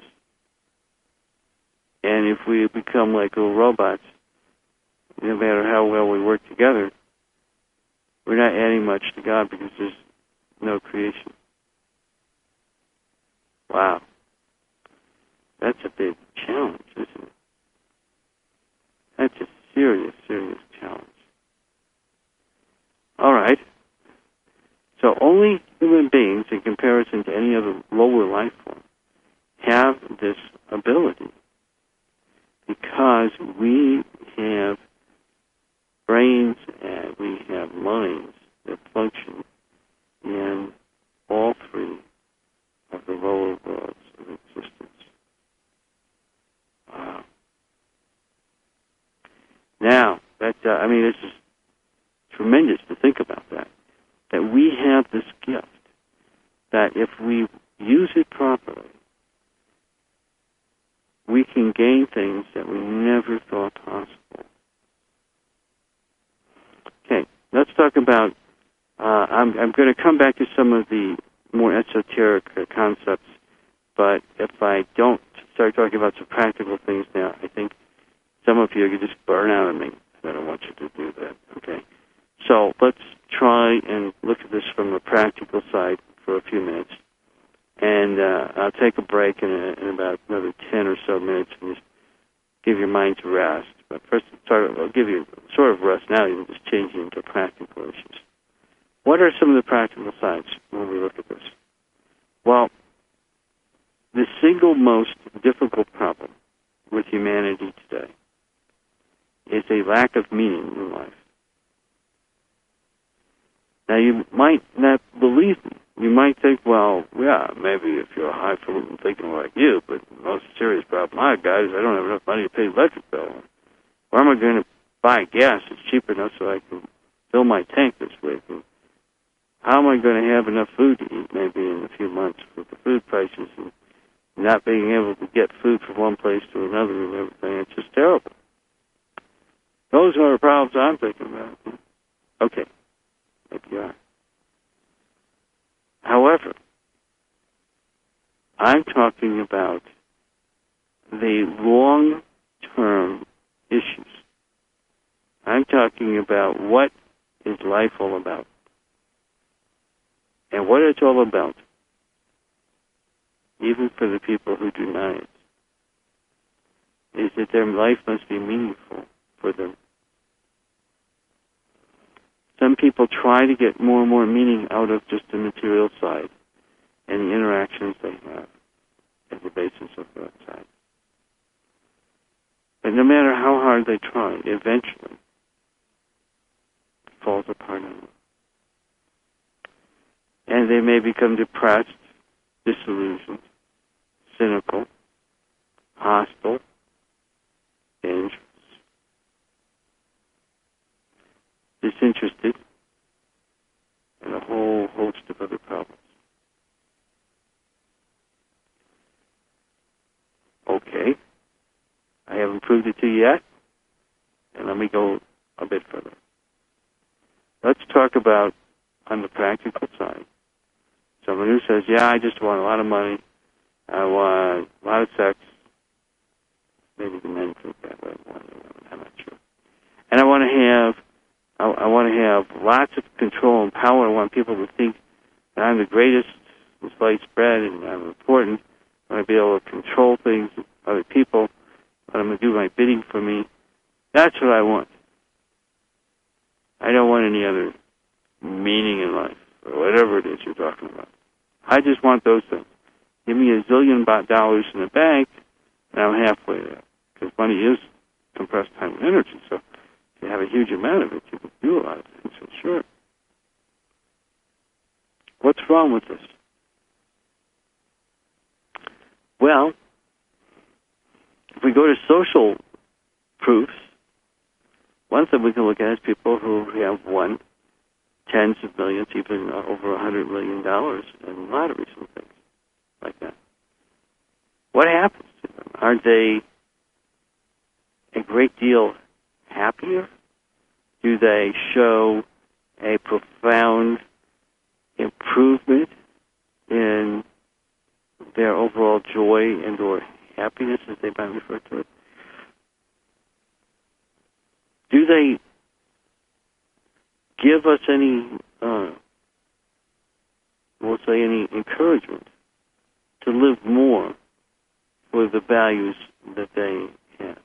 And if we become like little robots, no matter how well we work together, we're not adding much to God because there's no creation. Wow. That's a big challenge, isn't it? That's a serious, serious challenge. All right. So only human beings, in comparison to any other lower life form, have this ability because we have brains and we have minds that function in all three of the lower worlds of existence. Wow. Now, that, uh, I mean, this is tremendous to think about that, that we have this gift, that if we use it properly, we can gain things that we never thought possible. Okay, let's talk about, uh, I'm, I'm going to come back to some of the more esoteric uh, concepts, but if I don't start talking about some practical things now, I think some of you are going to just burn out on me. I don't want you to do that, okay? So let's try and look at this from the practical side for a few minutes. And uh, I'll take a break in, a, in about another ten or so minutes and just give your mind to rest. But first, start, I'll give you sort of rest now, even just changing into practical issues. What are some of the practical sides when we look at this? Well, the single most difficult problem with humanity today is a lack of meaning in life. Now, you might not believe me. You might think, well, yeah, maybe if you're highfalutin thinking like you, but the most serious problem I got is I don't have enough money to pay the electric bill. Where am I going to buy gas that's cheap enough so I can fill my tank this week? And how am I going to have enough food to eat maybe in a few months with the food prices and not being able to get food from one place to another and everything? It's just terrible. Those are the problems I'm thinking about. Okay, maybe you are. However, I'm talking about the long-term issues. I'm talking about what is life all about. And what it's all about, even for the people who deny it, is that their life must be meaningful for them. Some people try to get more and more meaning out of just the material side and the interactions they have as the basis of that side. But no matter how hard they try, eventually it falls apart on them. And they may become depressed, disillusioned, cynical, hostile, dangerous, disinterested, and a whole host of other problems. Okay, I haven't proved it to you yet, and let me go a bit further. Let's talk about, on the practical side, someone who says, yeah, I just want a lot of money, I want a lot of sex, maybe the men think that way more than the women, I'm not sure, and I want to have I, I want to have lots of control and power. I want people to think that I'm the greatest in sliced bread and I'm important. I want to be able to control things, other people. I'm going to do my bidding for me. That's what I want. I don't want any other meaning in life, or whatever it is you're talking about. I just want those things. Give me a zillion dollars in the bank, and I'm halfway there. Because money is compressed time and energy, so if you have a huge amount of it, you can do a lot of things, so sure. What's wrong with this? Well, if we go to social proofs, one thing we can look at is people who have won tens of millions, even uh, over a hundred million dollars in lotteries and things like that. What happens to them? Aren't they a great deal happier? Do they show a profound improvement in their overall joy and or happiness, as they might refer to it? Do they give us any, uh, we'll say, any encouragement to live more for the values that they have?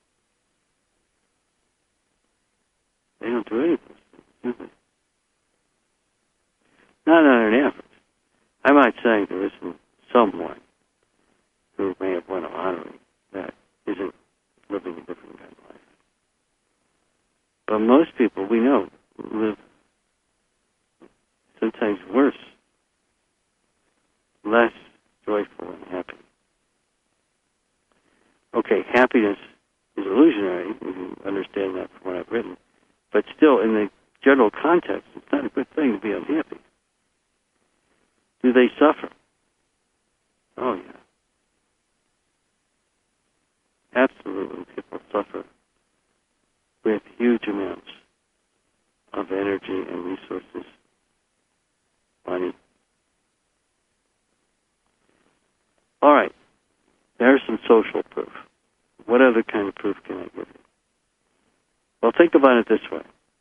They don't do any of those things, do they? Not on an average. I might say there isn't someone who may have won a lottery that isn't living a different kind of life. But most people we know live sometimes worse, less joyful and happy. Okay, happiness is illusionary. You can understand that from what I've written. But still, in the general context, it's not a good thing to be unhappy. Do they suffer? Oh, yeah. Absolutely, people suffer with huge amounts of energy and resources, money. All right, there's some social proof. What other kind of proof can I give you? Well, think about it this way.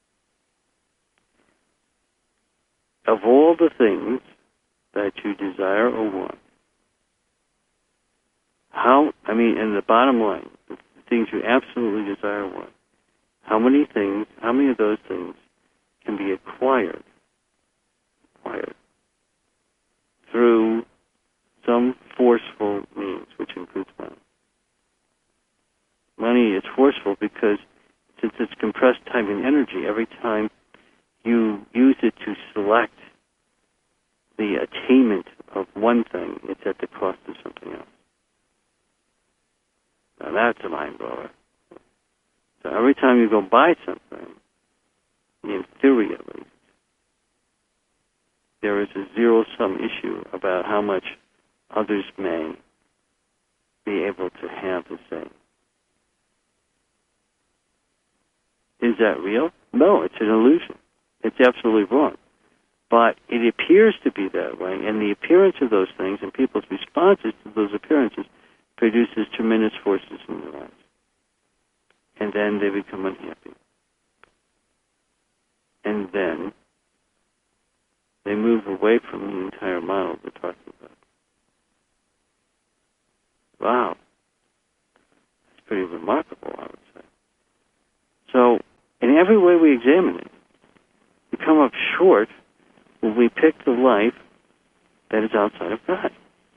Of all the things that you desire or want, how, I mean, in the bottom line, the things you absolutely desire or want, how many things, how many of those things can be acquired, acquired through some forceful means, which includes money? Money is forceful because since it's compressed time and energy, every time you use it to select the attainment of one thing, it's at the cost of something else. Now that's a mind blower. So every time you go buy something, in theory at least, there is a zero-sum issue about how much others may be able to have the same. Is that real? No, it's an illusion. It's absolutely wrong. But it appears to be that way, and the appearance of those things and people's responses to those appearances produces tremendous forces in their lives. And then they become unhappy. And then they move away from the entire model we're talking about. Wow. That's pretty remarkable, I would say. So, in every way we examine it, we come up short when we pick the life that is outside of God.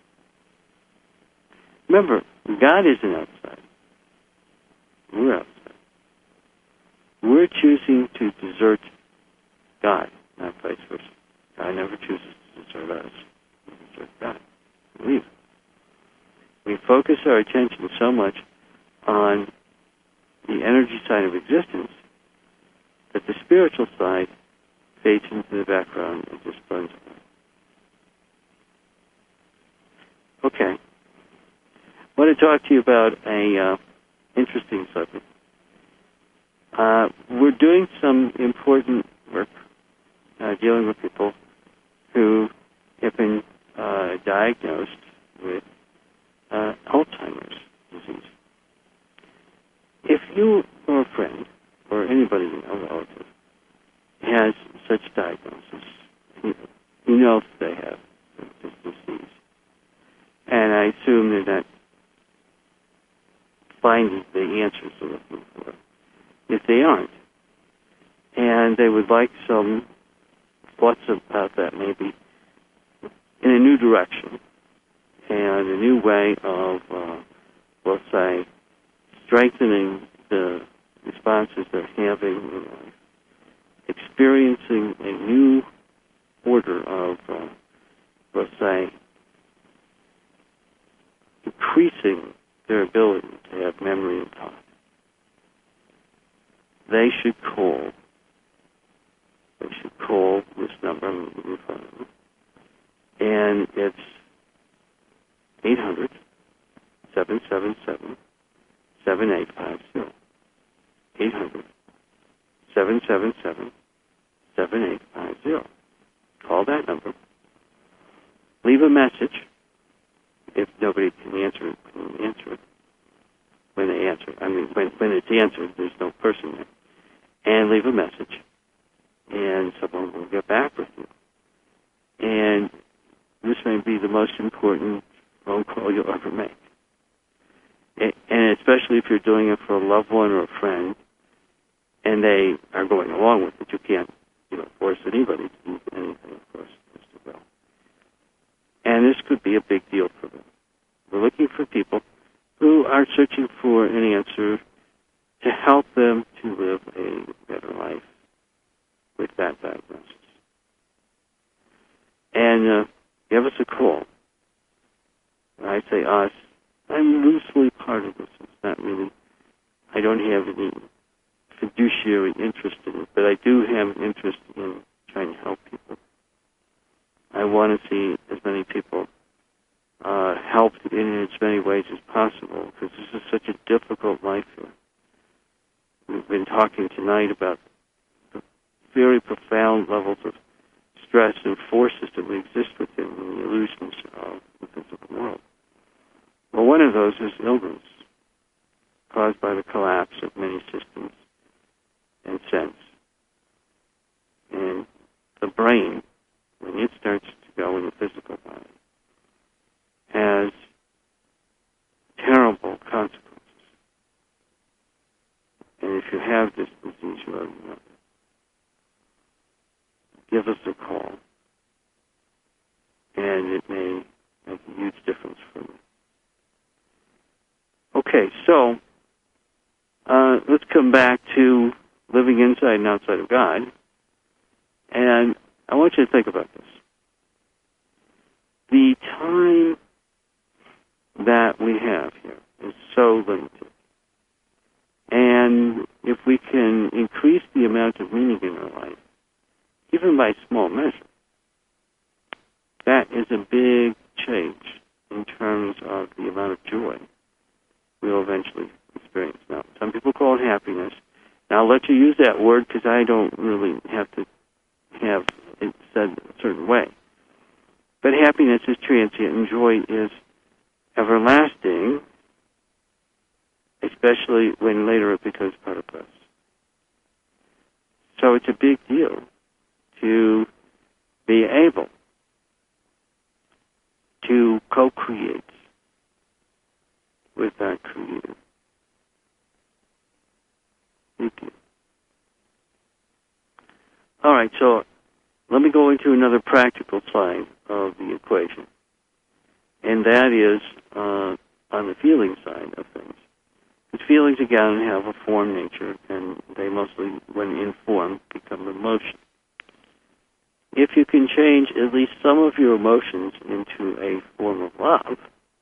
Remember, God isn't outside. We're outside. We're choosing to desert God, not vice versa. God never chooses to desert us. We desert God. We leave. We focus our attention so much on the energy side of existence that the spiritual side fades into the background and just burns away. Okay. I want to talk to you about a uh, interesting subject. Uh, we're doing some important work uh, dealing with people who have been uh, diagnosed with uh, Alzheimer's disease. If you or a friend or anybody you know, relative, who knows if they have this disease. And I assume they're not finding the answers they're looking for if they aren't. And they would like some thoughts about that maybe in a new direction and a new way of, uh, let's say, strengthening the responses they're having in life, experiencing a new order of, uh, let's say, increasing their ability to have memory and thought. They should call. They should call this number in front of them. And it's eight hundred, seven seven seven, seven eight five zero. eight hundred, seven seven seven, seven eight five zero. Call that number. Leave a message. If nobody can answer it, can answer it. When they answer, I mean, when, when it's answered, there's no person there. And leave a message. And someone will get back with you. And this may be the most important phone call you'll ever make. And especially if you're doing it for a loved one or a friend, and they are going along with it. You can't, you know, force anybody to do anything, of course, Mister Bell. And this could be a big deal for them. We're looking for people who are searching for an answer to help them to live a better life with that diagnosis. And uh, give us a call. When I say us, I'm loosely part of this. It's not really, I don't have any fiduciary interest in it, but I do have an interest in trying to help people. I want to see as many people uh, helped in as many ways as possible, because this is such a difficult life here. We've been talking tonight about the very profound levels of stress and forces that we exist within and the illusions of the physical world. Well, one of those is illness, caused by the collapse of many systems and sense. And the brain, when it starts to go in the physical body, has terrible consequences. And if you have this disease, you already know it. Give us a call, and it may make a huge difference for you. Okay, so uh, let's come back to living inside and outside of God. And I want you to think about this. The time that we have here is so limited. And if we can increase the amount of meaning in our life, even by small measure, that is a big change in terms of the amount of joy we'll eventually experience. Now, some people call it happiness. Now, I'll let you use that word because I don't really have to have it said a certain way. But happiness is transient and joy is everlasting, especially when later it becomes part of us. So it's a big deal to be able to co-create with that Creator. Thank you. All right, so let me go into another practical side of the equation, and that is uh, on the feeling side of things. Because feelings, again, have a form nature, and they mostly, when informed, become emotion. If you can change at least some of your emotions into a form of love,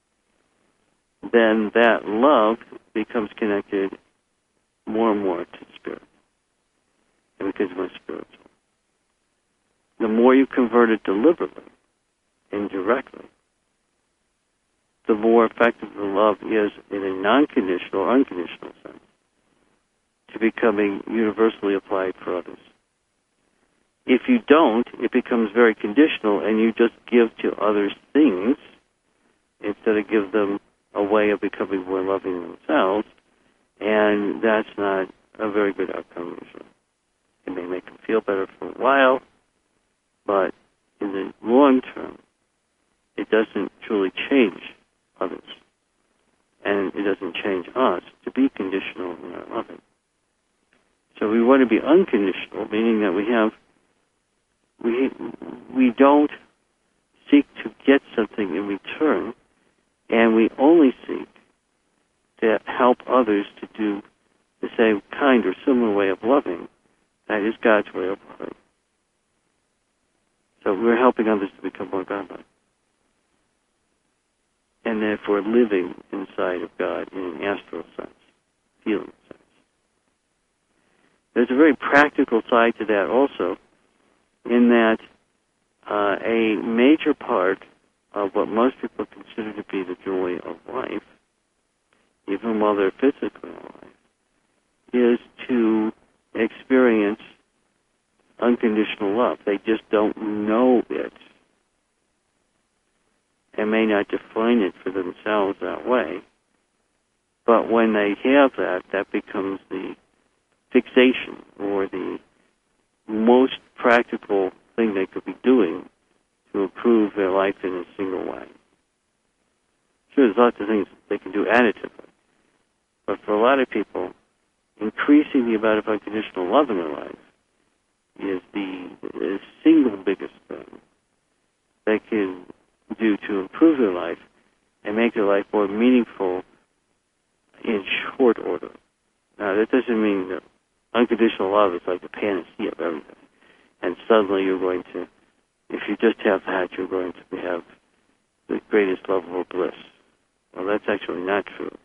then that love becomes connected more and more to spirit. It becomes more spiritual. The more you convert it deliberately, indirectly, the more effective the love is in a non-conditional or unconditional sense to becoming universally applied for others. If you don't, it becomes very conditional and you just give to others things instead of give them a way of becoming more loving themselves, and that's not a very good outcome usually. It may make them feel better for a while, but in the doesn't truly change others. And it doesn't change us to be conditional in our loving. So we want to be unconditional, meaning that we have, we we don't seek to get something in return, and we only seek to help others to do the same kind or similar way of loving. That is God's way of loving. So we're helping others to become more godlike. And therefore living inside of God in an astral sense, feeling sense. There's a very practical side to that also, in that uh, a major part of what most people consider to be the joy of life, even while they're physically alive, is to experience unconditional love. They just don't know it and may not define it for themselves that way. But when they have that, that becomes the fixation or the most practical thing they could be doing to improve their life in a single way. Sure, there's lots of things they can do additively. But for a lot of people, increasing the amount of unconditional love in their life is the, the single biggest thing they can do to improve their life and make their life more meaningful in short order. Now, that doesn't mean that unconditional love is like the panacea of everything. And suddenly you're going to, if you just have that, you're going to have the greatest level of bliss. Well, that's actually not true.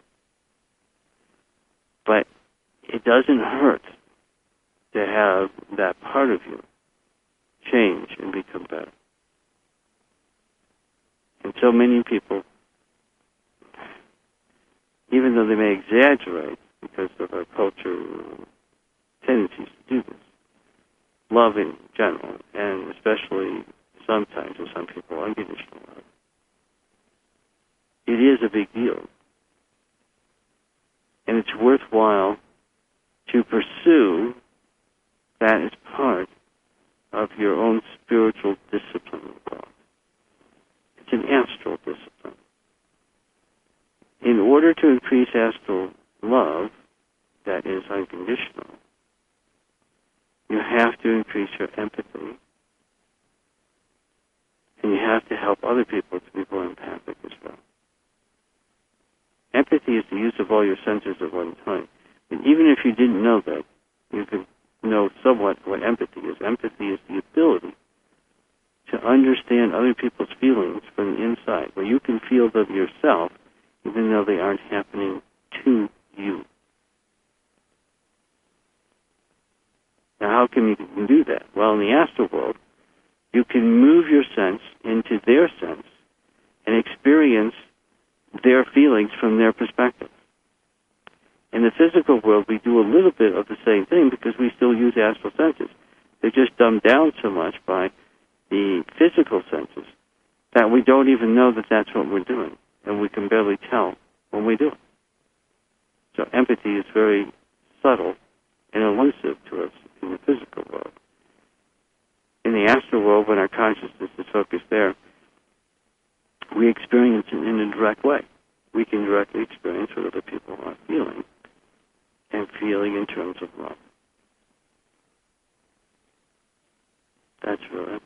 But it doesn't hurt to have that part of you change and become better. And so many people, even though they may exaggerate because of our culture tendencies to do this, love in general, and especially sometimes with some people, unconditional love, it is a big deal. And it's worthwhile to pursue that as part of your own spiritual discipline of God. It's an astral discipline. In order to increase astral love, that is unconditional, you have to increase your empathy, and you have to help other people to be more empathic as well. Empathy is the use of all your senses at one time. And even if you didn't know that, you could know somewhat what empathy is. Empathy is the ability to understand other people's feelings from the inside, where you can feel them yourself, even though they aren't happening to you. Now, how can you do that? Well, in the astral world, you can move your sense into their sense and experience their feelings from their perspective. In the physical world, we do a little bit of the same thing because we still use astral senses. They're just dumbed down so much by the physical senses that we don't even know that that's what we're doing, and we can barely tell when we do it. So empathy is very subtle and elusive to us in the physical world. In the astral world, when our consciousness is focused there, we experience it in a direct way. We can directly experience what other people are feeling, and feeling in terms of love. That's real empathy.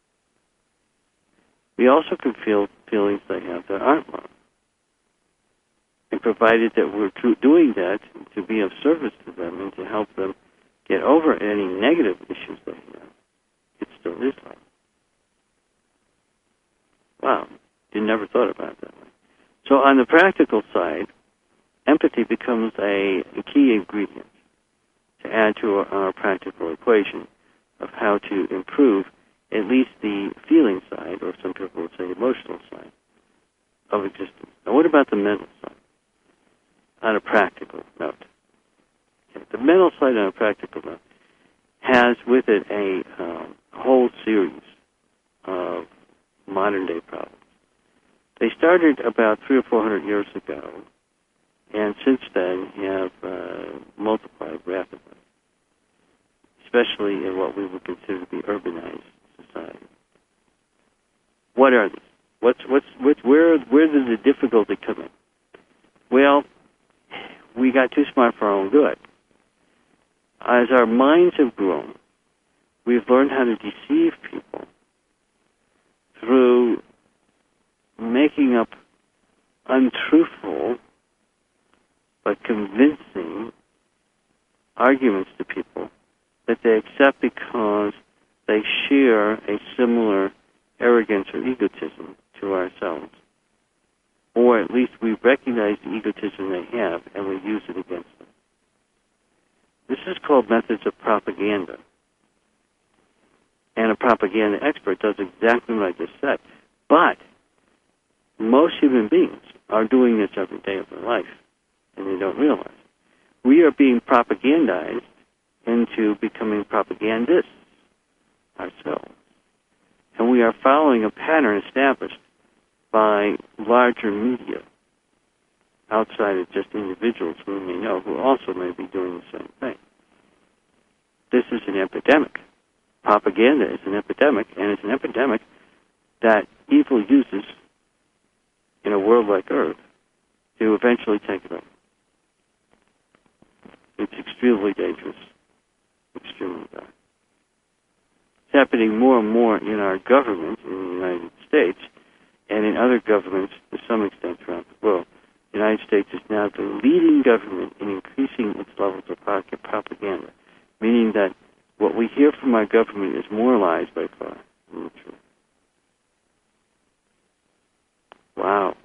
We also can feel feelings they have that aren't love. And provided that we're doing that to be of service to them and to help them get over any negative issues they have, it still is love. Wow, you never thought about it that way. So on the practical side, empathy becomes a, a key ingredient to add to our, our practical equation of how to improve at least the feeling side, or some people would say emotional side, of existence. Now, what about the mental side? On a practical note. Okay, the mental side on a practical note has with it a um, whole series of modern-day problems. They started about three or four hundred years ago, and since then have uh, multiplied rapidly, especially in what we would consider to be urbanized society. What are these? What's what's what's where where does the difficulty come in? Well, we got too smart for our own good. As our minds have grown, we've learned how to deceive people through making up untruthful but convincing arguments to people that they accept because they share a similar arrogance or egotism to ourselves. Or at least we recognize the egotism they have and we use it against them. This is called methods of propaganda. And a propaganda expert does exactly what I just said. But most human beings are doing this every day of their life, and they don't realize. We are being propagandized into becoming propagandists ourselves. And we are following a pattern established by larger media outside of just individuals who we may know who also may be doing the same thing. This is an epidemic. Propaganda is an epidemic, and it's an epidemic that evil uses in a world like Earth to eventually take it over. It's extremely dangerous, extremely bad. It's happening more and more in our government in the United States and in other governments to some extent around the world. The United States is now the leading government in increasing its levels of propaganda, meaning that what we hear from our government is more lies by far than the truth. Wow.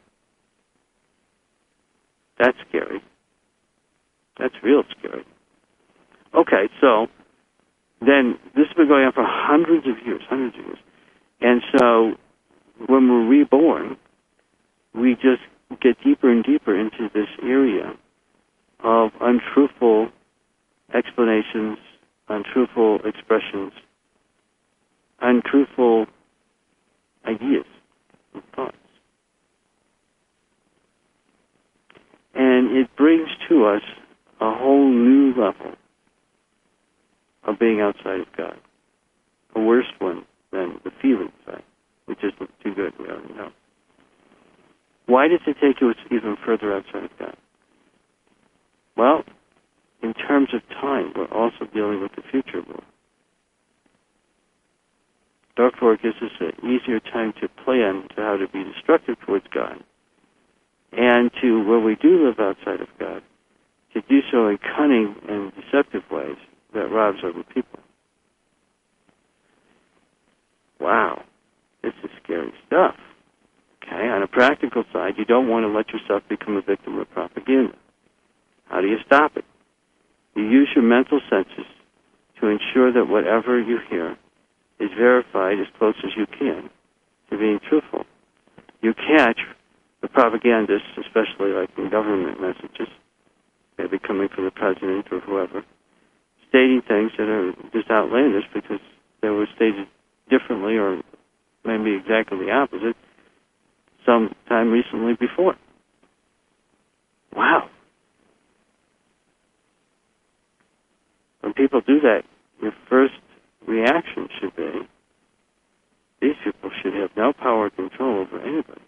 That's scary. That's real scary. Okay, so then this has been going on for hundreds of years, hundreds of years. And so when we're reborn, we just get deeper and deeper into this area of untruthful explanations, untruthful expressions, untruthful ideas and thoughts. And it brings to us a whole new level of being outside of God. A worse one than the feeling side, which isn't too good, we already know. Why does it take us even further outside of God? Well, in terms of time, we're also dealing with the future more. Therefore, it gives us an easier time to plan to how to be destructive towards God, and to, where we do live outside of God, to do so in cunning and deceptive ways that robs other people. Wow, this is scary stuff. Okay, on a practical side, you don't want to let yourself become a victim of propaganda. How do you stop it? You use your mental senses to ensure that whatever you hear is verified as close as you can to being truthful. You catch the propagandists, especially like in government messages, maybe coming from the president or whoever, stating things that are just outlandish because they were stated differently or maybe exactly the opposite some time recently before. Wow. When people do that, your first reaction should be, these people should have no power or control over anybody.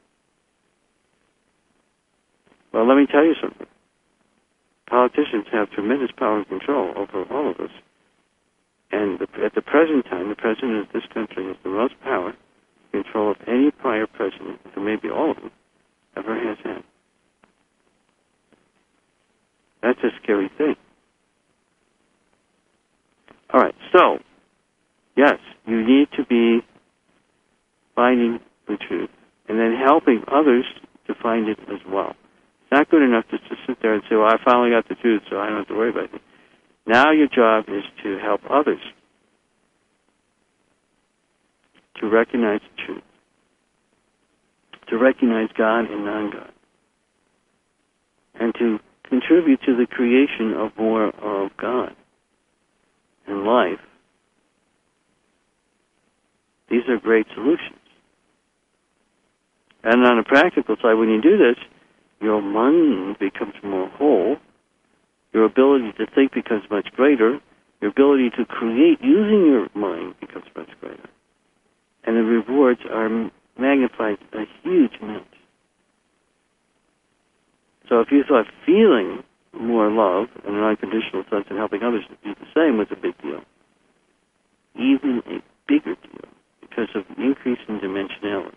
Well, let me tell you something. Politicians have tremendous power and control over all of us. And the, at the present time, the president of this country has the most power, control of any prior president, or maybe all of them, ever has had. That's a scary thing. All right, so, yes, you need to be finding the truth and then helping others to find it as well. It's not good enough just to sit there and say, well, I finally got the truth, so I don't have to worry about it. Now your job is to help others to recognize the truth, to recognize God and non-God, and to contribute to the creation of more of God and life. These are great solutions. And on a practical side, when you do this, your mind becomes more whole, your ability to think becomes much greater, your ability to create using your mind becomes much greater. And the rewards are magnified a you thought feeling more love and an unconditional sense and helping others to do the same was a big deal, even a bigger deal because of the increase in dimensionality,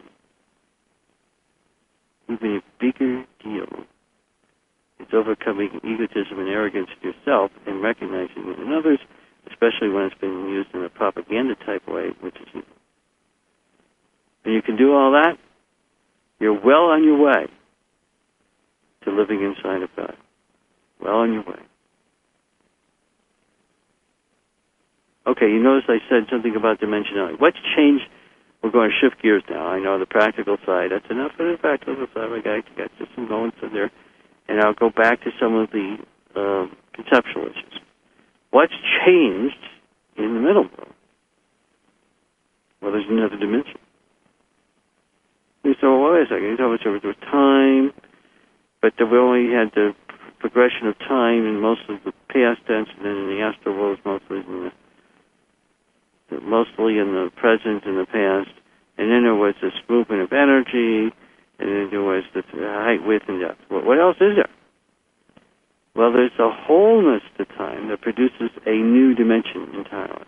even a bigger deal is overcoming egotism and arrogance in yourself and recognizing it in others, especially when it's been used in a propaganda-type way, which is evil. And you can do all that, you're well on your way to living inside of God. Well on your way. Okay, you notice I said something about dimensionality. What's changed? We're going to shift gears now. I know the practical side. That's enough of the practical side. I got, got just some going to there. And I'll go back to some of the uh, conceptual issues. What's changed in the middle world? Well, there's another dimension. You say, well, wait a second. You told us there was time, but we only had the progression of time in most of the past tense, and then in the astral world, mostly in the, mostly in the present and the past. And then there was this movement of energy, and then there was the height, width, and depth. Well, what else is there? Well, there's a wholeness to time that produces a new dimension entirely.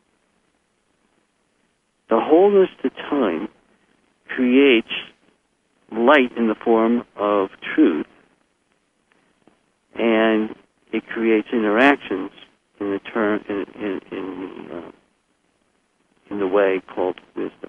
The wholeness to time creates light in the form of truth, and it creates interactions in the term in in, in, the, uh, in the way called wisdom.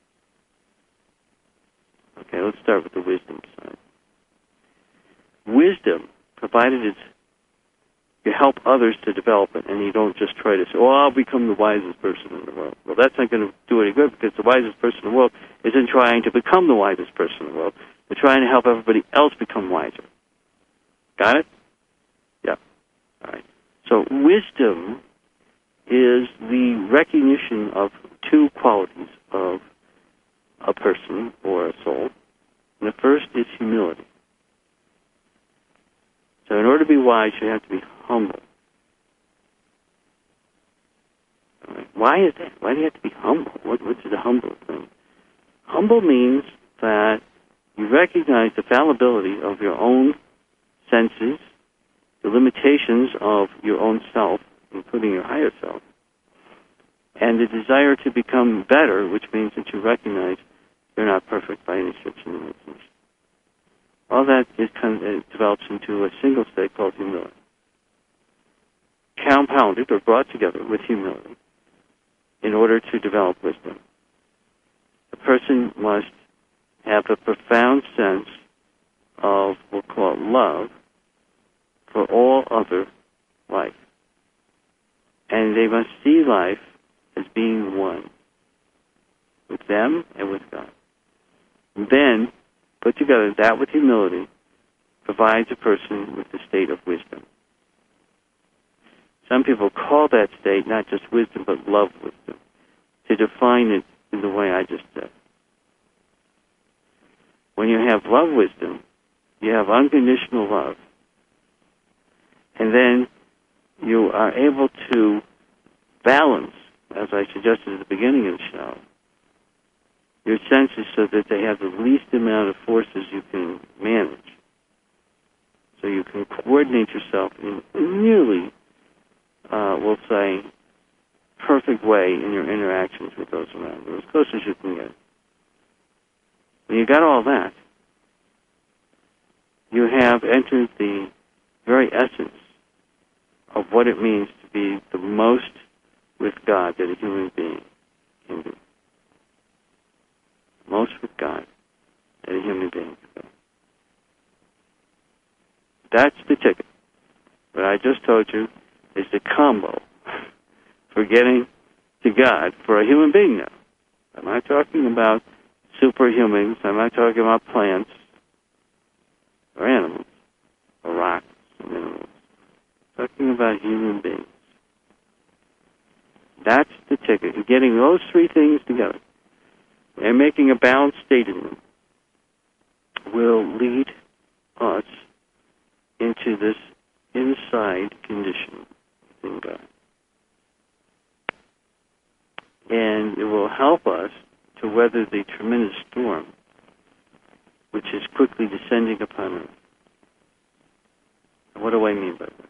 Okay, let's start with the wisdom side. Wisdom, provided it's you help others to develop it, and you don't just try to say, "Oh, I'll become the wisest person in the world." Well, that's not going to do any good because the wisest person in the world isn't trying to become the wisest person in the world. They're trying to help everybody else become wiser. Got it? Yeah. All right. So wisdom is the recognition of two qualities of a person or a soul. And the first is humility. So in order to be wise, you have to be humble. All right. Why is that? Why do you have to be humble? What, what's the humble thing? Humble means that you recognize the fallibility of your own senses, the limitations of your own self, including your higher self, and the desire to become better, which means that you recognize you're not perfect by any stretch of the imagination. All that is kind of, it develops into a single state called humility. Compounded or brought together with humility in order to develop wisdom. A person must have a profound sense of, we'll call it love, for all other life. And they must see life as being one, with them and with God. And then, put together that with humility, provides a person with the state of wisdom. Some people call that state not just wisdom, but love wisdom, to define it in the way I just said. When you have love wisdom, you have unconditional love, and then you are able to balance, as I suggested at the beginning of the show, your senses so that they have the least amount of forces you can manage. So you can coordinate yourself in a nearly, uh, we'll say, perfect way in your interactions with those around you, as close as you can get. When you got all that, you have entered the very essence of what it means to be the most with God that a human being can be. Most with God that a human being can be. That's the ticket. What I just told you is the combo for getting to God for a human being now. I'm not talking about superhumans. I'm not talking about plants or animals or rocks or minerals. I'm talking about human beings. That's the ticket. And getting those three things together and making a balanced state in them will lead us into this inside condition within God. And it will help us to weather the tremendous storm which is quickly descending upon us. What do I mean by that?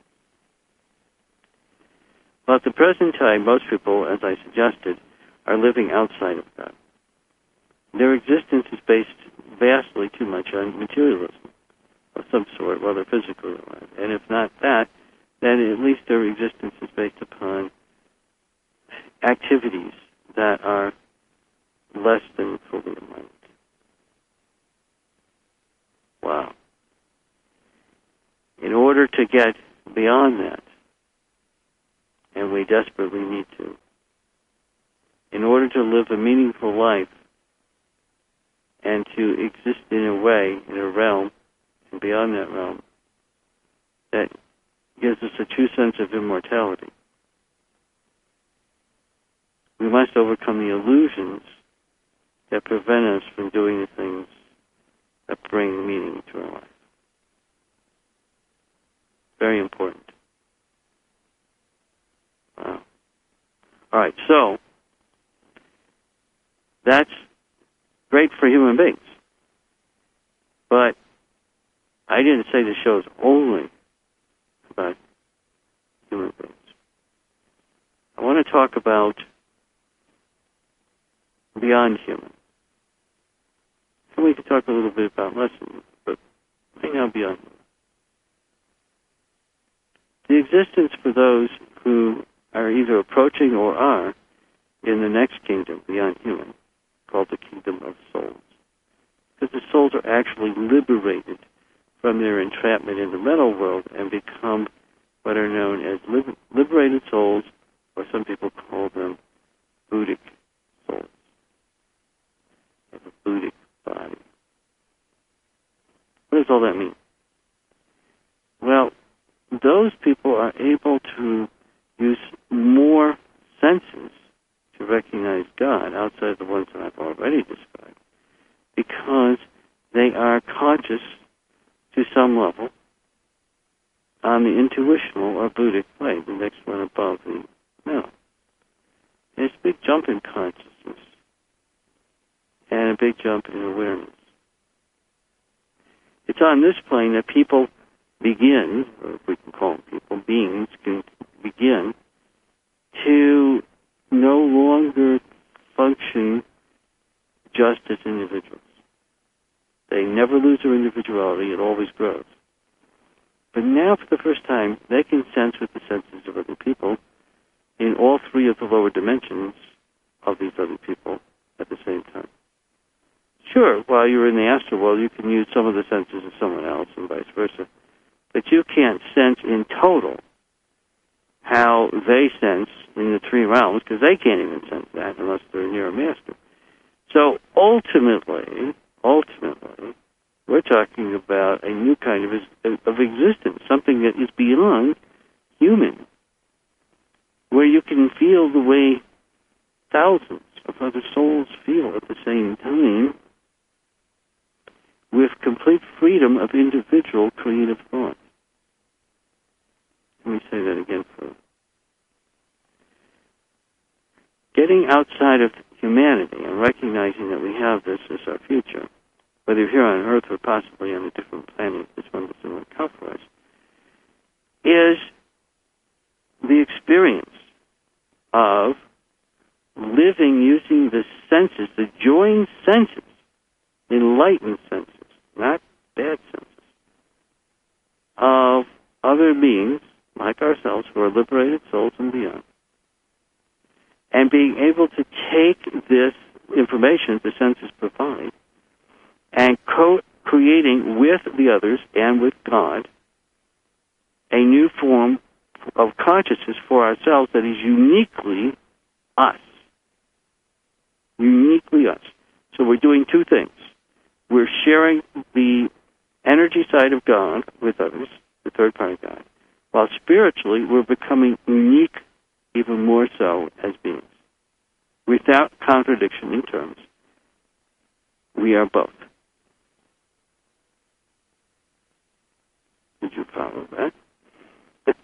Well, at the present time, most people, as I suggested, are living outside of God. Their existence is based vastly too much on materialism of some sort, whether physically or not. And if not that, then at least their existence is based upon activities that are less than fully enlightened. Wow. In order to get beyond that, and we desperately need to, in order to live a meaningful life and to exist in a way, in a realm, and beyond that realm, that gives us a true sense of immortality, we must overcome the illusions that prevent us from doing the things that bring meaning to our life. Very important. Wow. All right, so that's great for human beings. But I didn't say the show is only about human beings. I want to talk about beyond human. And we could talk a little bit about lessons, but right now beyond human. The existence for those who are either approaching or are in the next kingdom, beyond human, called the kingdom of souls. Because the souls are actually liberated from their entrapment in the mental world and become what are known as liber- liberated souls, or some people call them Buddhic souls. They have a Buddhic body. What does all that mean? Well, those people are able to use more senses to recognize God outside the ones that I've already described, because they are conscious to some level on the intuitional or Buddhic plane, the next one above the mental. There's a big jump in consciousness and a big jump in awareness. It's on this plane that people begin, or if we can call them people, beings can begin to no longer function just as individuals. They never lose their individuality, it always grows. But now, for the first time, they can sense with the senses of other people in all three of the lower dimensions of these other people at the same time. Sure, while you're in the astral world, you can use some of the senses of someone else and vice versa. But you can't sense in total how they sense in the three realms, because they can't even sense that unless they're near a master. So ultimately, ultimately, we're talking about a new kind of, of existence, something that is beyond human, where you can feel the way thousands of other souls feel at the same time, with complete freedom of individual creative thought. Let me say that again for you. Getting outside of humanity and recognizing that we have this as our future, whether you're here on Earth or possibly on a different planet, this one doesn't work out for us, is the experience of living using the senses, the joined senses, enlightened senses, not bad senses, of other beings like ourselves who are liberated souls and beyond, and being able to take this information the senses provide and co-creating with the others and with God a new form of consciousness for ourselves that is uniquely us. Uniquely us. So we're doing two things. We're sharing the energy side of God with others, the third part of God, while spiritually we're becoming unique even more so as beings. Without contradiction in terms, we are both. Did you follow that?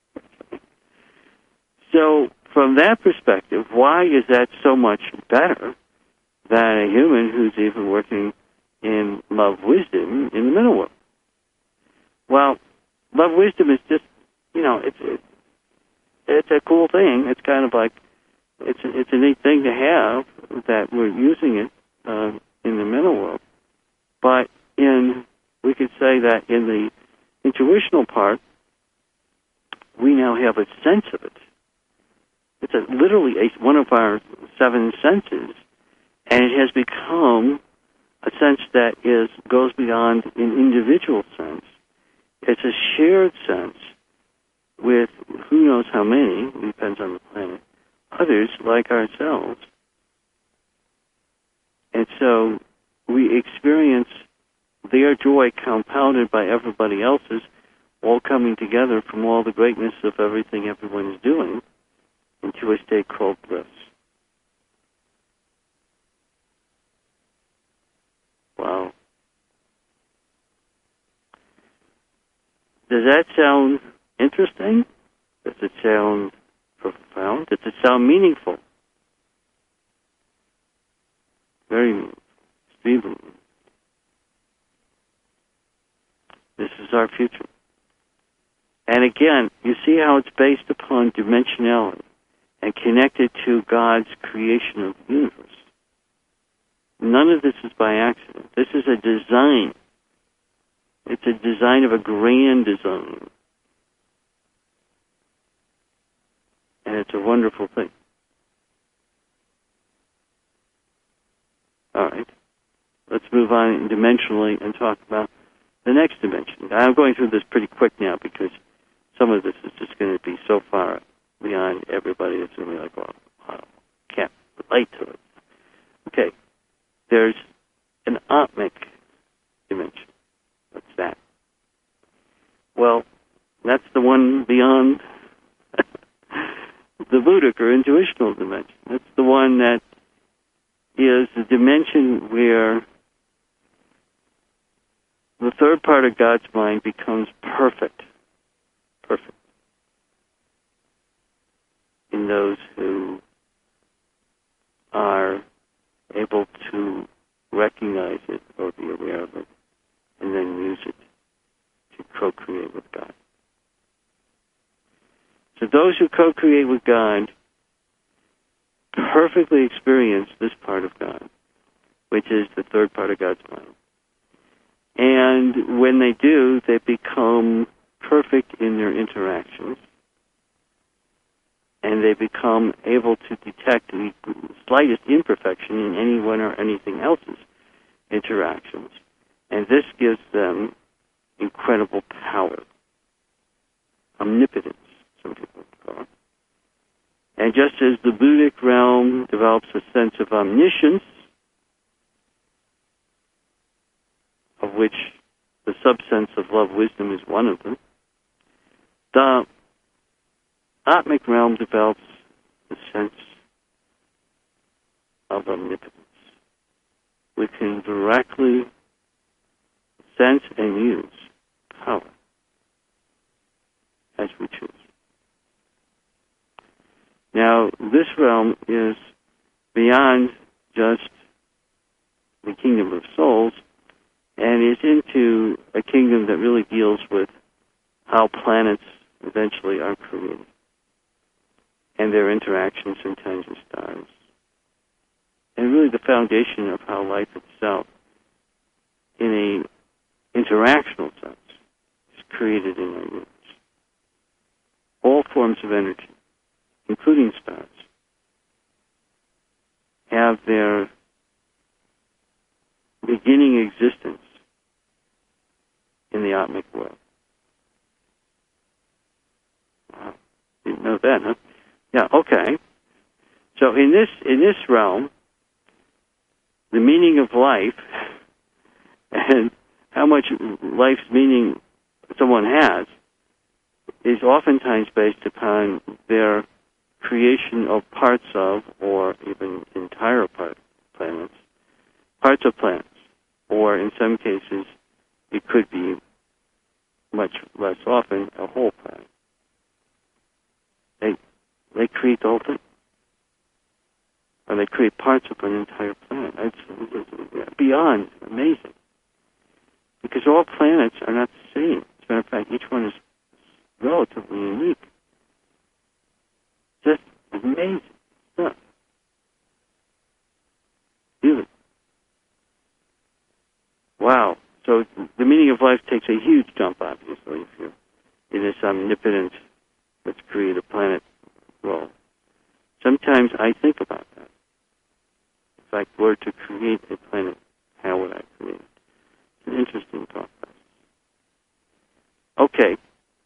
So, from that perspective, why is that so much better than a human who's even working in love wisdom in the middle world? Well, love wisdom is just, you know, it's it, it's a cool thing. It's kind of like it's a, it's a neat thing to have that we're using it uh, in the mental world. But in we could say that in the intuitional part, we now have a sense of it. It's a, literally a, one of our seven senses, and it has become a sense that is goes beyond an individual sense. It's a shared sense with who knows how many, it depends on the planet, others like ourselves. And so we experience their joy compounded by everybody else's, all coming together from all the greatness of everything everyone is doing into a state called bliss. Wow. Does that sound interesting? Does it sound profound? Does it sound meaningful? Very meaningful. Extremely meaningful. This is our future. And again, you see how it's based upon dimensionality and connected to God's creation of the universe. None of this is by accident. This is a design. It's a design of a grand design. And it's a wonderful thing. All right. Let's move on dimensionally and talk about the next dimension. I'm going through this pretty quick now because some of this is just going to be so far beyond everybody. It's going to be like, well, I can't relate to it. Okay. There's an Atmic dimension. What's that? Well, that's the one beyond the Buddhic or intuitional dimension. That's the one that is the dimension where the third part of God's mind becomes perfect. Perfect. In those who are able to recognize it or be aware of it and then use it to co-create with God. So those who co-create with God perfectly experience this part of God, which is the third part of God's mind. And when they do, they become perfect in their interactions, and they become able to detect the slightest imperfection in anyone or anything else's interactions. And this gives them incredible power. Omnipotence, some people call it. And just as the Buddhic realm develops a sense of omniscience, of which the subsense of love wisdom is one of them, the Atmic realm develops the sense of omnipotence. We can directly sense and use power as we choose. Now, this realm is beyond just the kingdom of souls and is into a kingdom that really deals with how planets eventually are created and their interactions sometimes with stars. And really the foundation of how life itself, in a interactional sense, is created in our universe. All forms of energy, including stars, have their beginning existence in the Atmic world. Wow. Didn't know that, huh? Yeah, okay. So in this in this realm, the meaning of life and how much life's meaning someone has is oftentimes based upon their creation of parts of, or even entire part, planets, parts of planets, or in some cases, it could be much less often a whole planet. They they create the whole thing, or they create parts of an entire planet. It's beyond amazing, because all planets are not the same. As a matter of fact, each one is relatively unique. Just amazing stuff. Really. Wow. So the meaning of life takes a huge jump, obviously, if you're in this omnipotent, let's create a planet role. Sometimes I think about that. If I were to create a planet, how would I create it? It's an interesting thought process. Okay.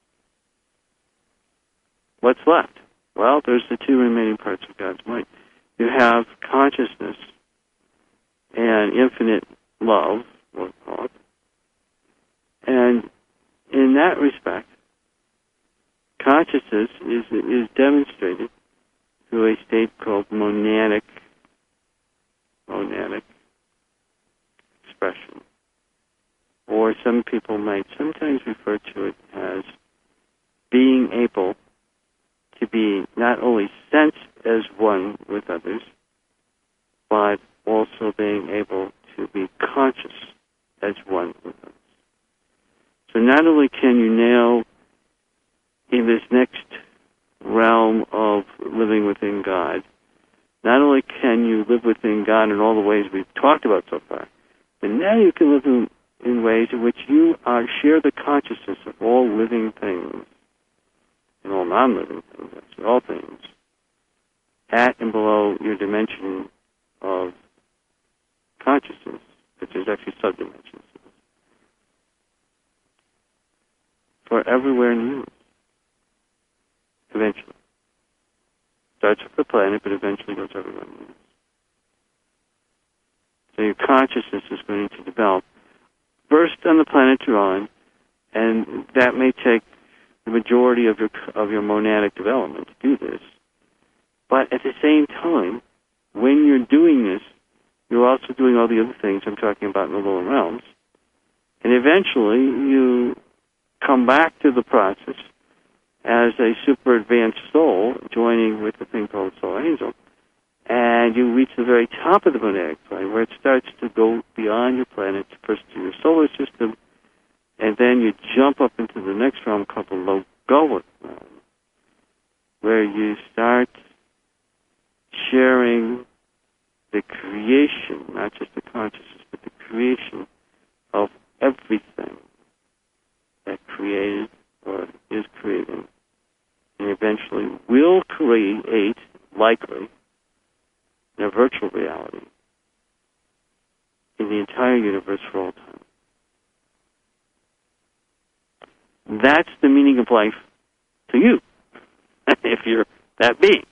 What's left? Well, there's the two remaining parts of God's mind. You have consciousness and infinite love, we'll call it. And in that respect, consciousness is is demonstrated through a state called monadic, monadic expression. Or some people might sometimes refer to it as being able to be not only sensed as one with others, but also being able to be conscious as one with others. So not only can you now, in this next realm of living within God, not only can you live within God in all the ways we've talked about so far, but now you can live in, in ways in which you are share the consciousness of all living things, and all non-living things, actually, all things, at and below your dimension of consciousness, which is actually subdimensions, for everywhere in the universe. Eventually. Starts with the planet, but eventually goes everywhere in the universe. So your consciousness is going to develop first on the planet you're on, and that may take the majority of your of your monadic development to do this. But at the same time, when you're doing this, you're also doing all the other things I'm talking about in the lower realms. And eventually, you come back to the process as a super advanced soul, joining with the thing called soul angel, and you reach the very top of the monadic plane, where it starts to go beyond your planet, first to your solar system, and then you jump up into the next realm called the Logoic realm, where you start sharing the creation, not just the consciousness, but the creation of everything that created or is creating, and eventually will create, likely, in a virtual reality, in the entire universe for all time. That's the meaning of life to you, if you're that being.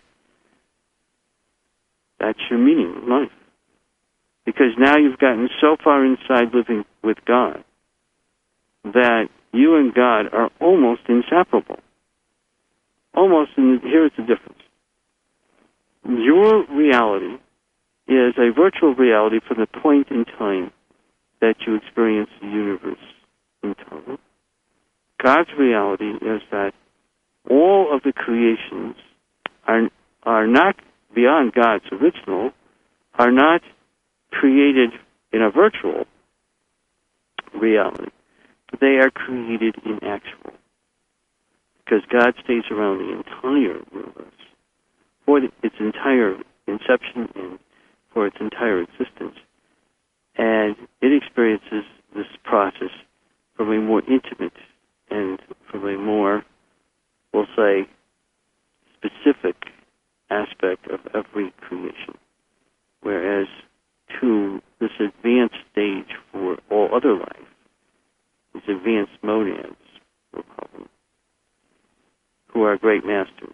That's your meaning of life. Because now you've gotten so far inside living with God that you and God are almost inseparable. Almost, and here's the difference. Your reality is a virtual reality from the point in time that you experience the universe in total. God's reality is that all of the creations are are not beyond God's original, are not created in a virtual reality. They are created in actual. Because God stays around the entire universe for the, its entire inception and for its entire existence. And it experiences this process from a more intimate and from a more, we'll say, specific aspect of every creation. Whereas to this advanced stage for all other life, these advanced monads, we'll call them, who are great masters.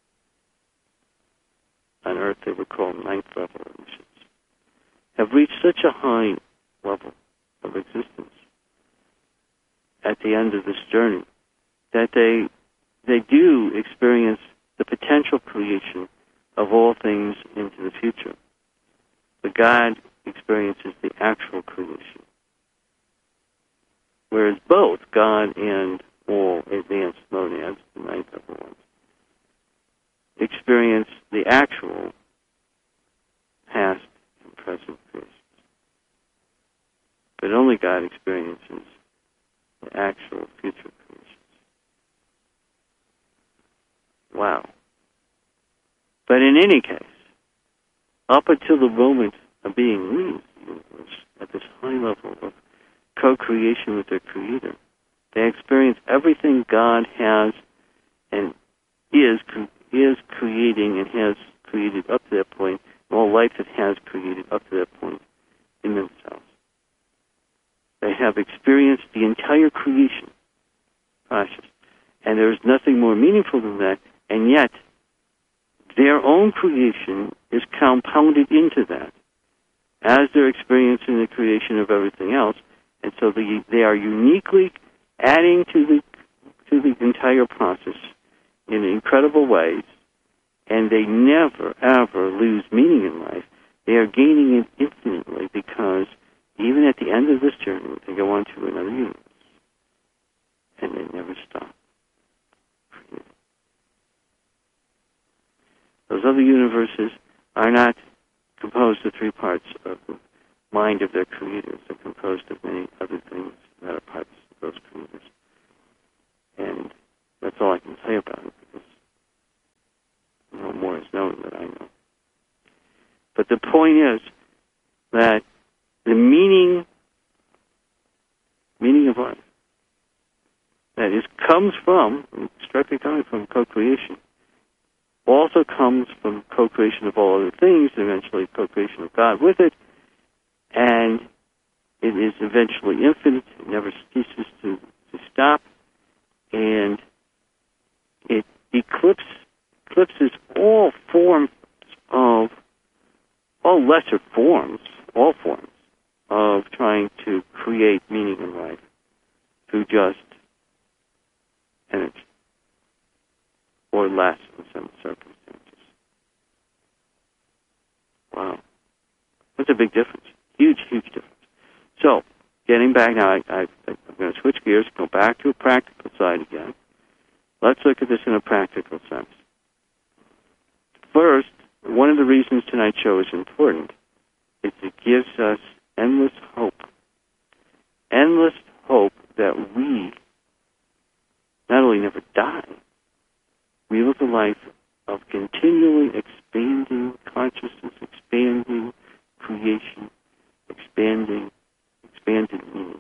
On Earth they were called ninth level initiates, have reached such a high level of existence at the end of this journey that they they do experience the potential creation of all things into the future. But God experiences the actual creation. Whereas both God and all advanced monads, the ninth level ones, experience the actual past and present creations. But only God experiences the actual future creations. Wow. But in any case, up until the moment of being leaves the universe at this high level of co-creation with their Creator, they experience everything God has and is is creating and has created up to that point, all life that has created up to that point in themselves. They have experienced the entire creation process, and there is nothing more meaningful than that, and yet their own creation is compounded into that as they're experiencing the creation of everything else, and so they, they are uniquely adding to the to the entire process in incredible ways, and they never, ever lose meaning in life. They are gaining it infinitely because even at the end of this journey, they go on to another universe, and they never stop. Those other universes are not composed of three parts of the mind of their creators. They're composed of many other things that are parts of those creators. And that's all I can say about it, because no more is known than I know. But the point is that the meaning, meaning of life, that is, comes from, strictly coming from co-creation, also comes from co-creation of all other things, eventually co-creation of God with it, and it is eventually infinite. It never ceases to, to stop, and it eclipse, eclipses all forms of, all lesser forms, all forms of trying to create meaning in life through just energy, or less in some circumstances. Wow. That's a big difference. Huge, huge difference. So, getting back now, I, I, I'm going to switch gears, go back to a practical side again. Let's look at this in a practical sense. First, one of the reasons tonight's show is important is it gives us endless hope. Endless hope that we not only never die, we live a life of continually expanding consciousness, expanding creation, expanding, expanded meaning.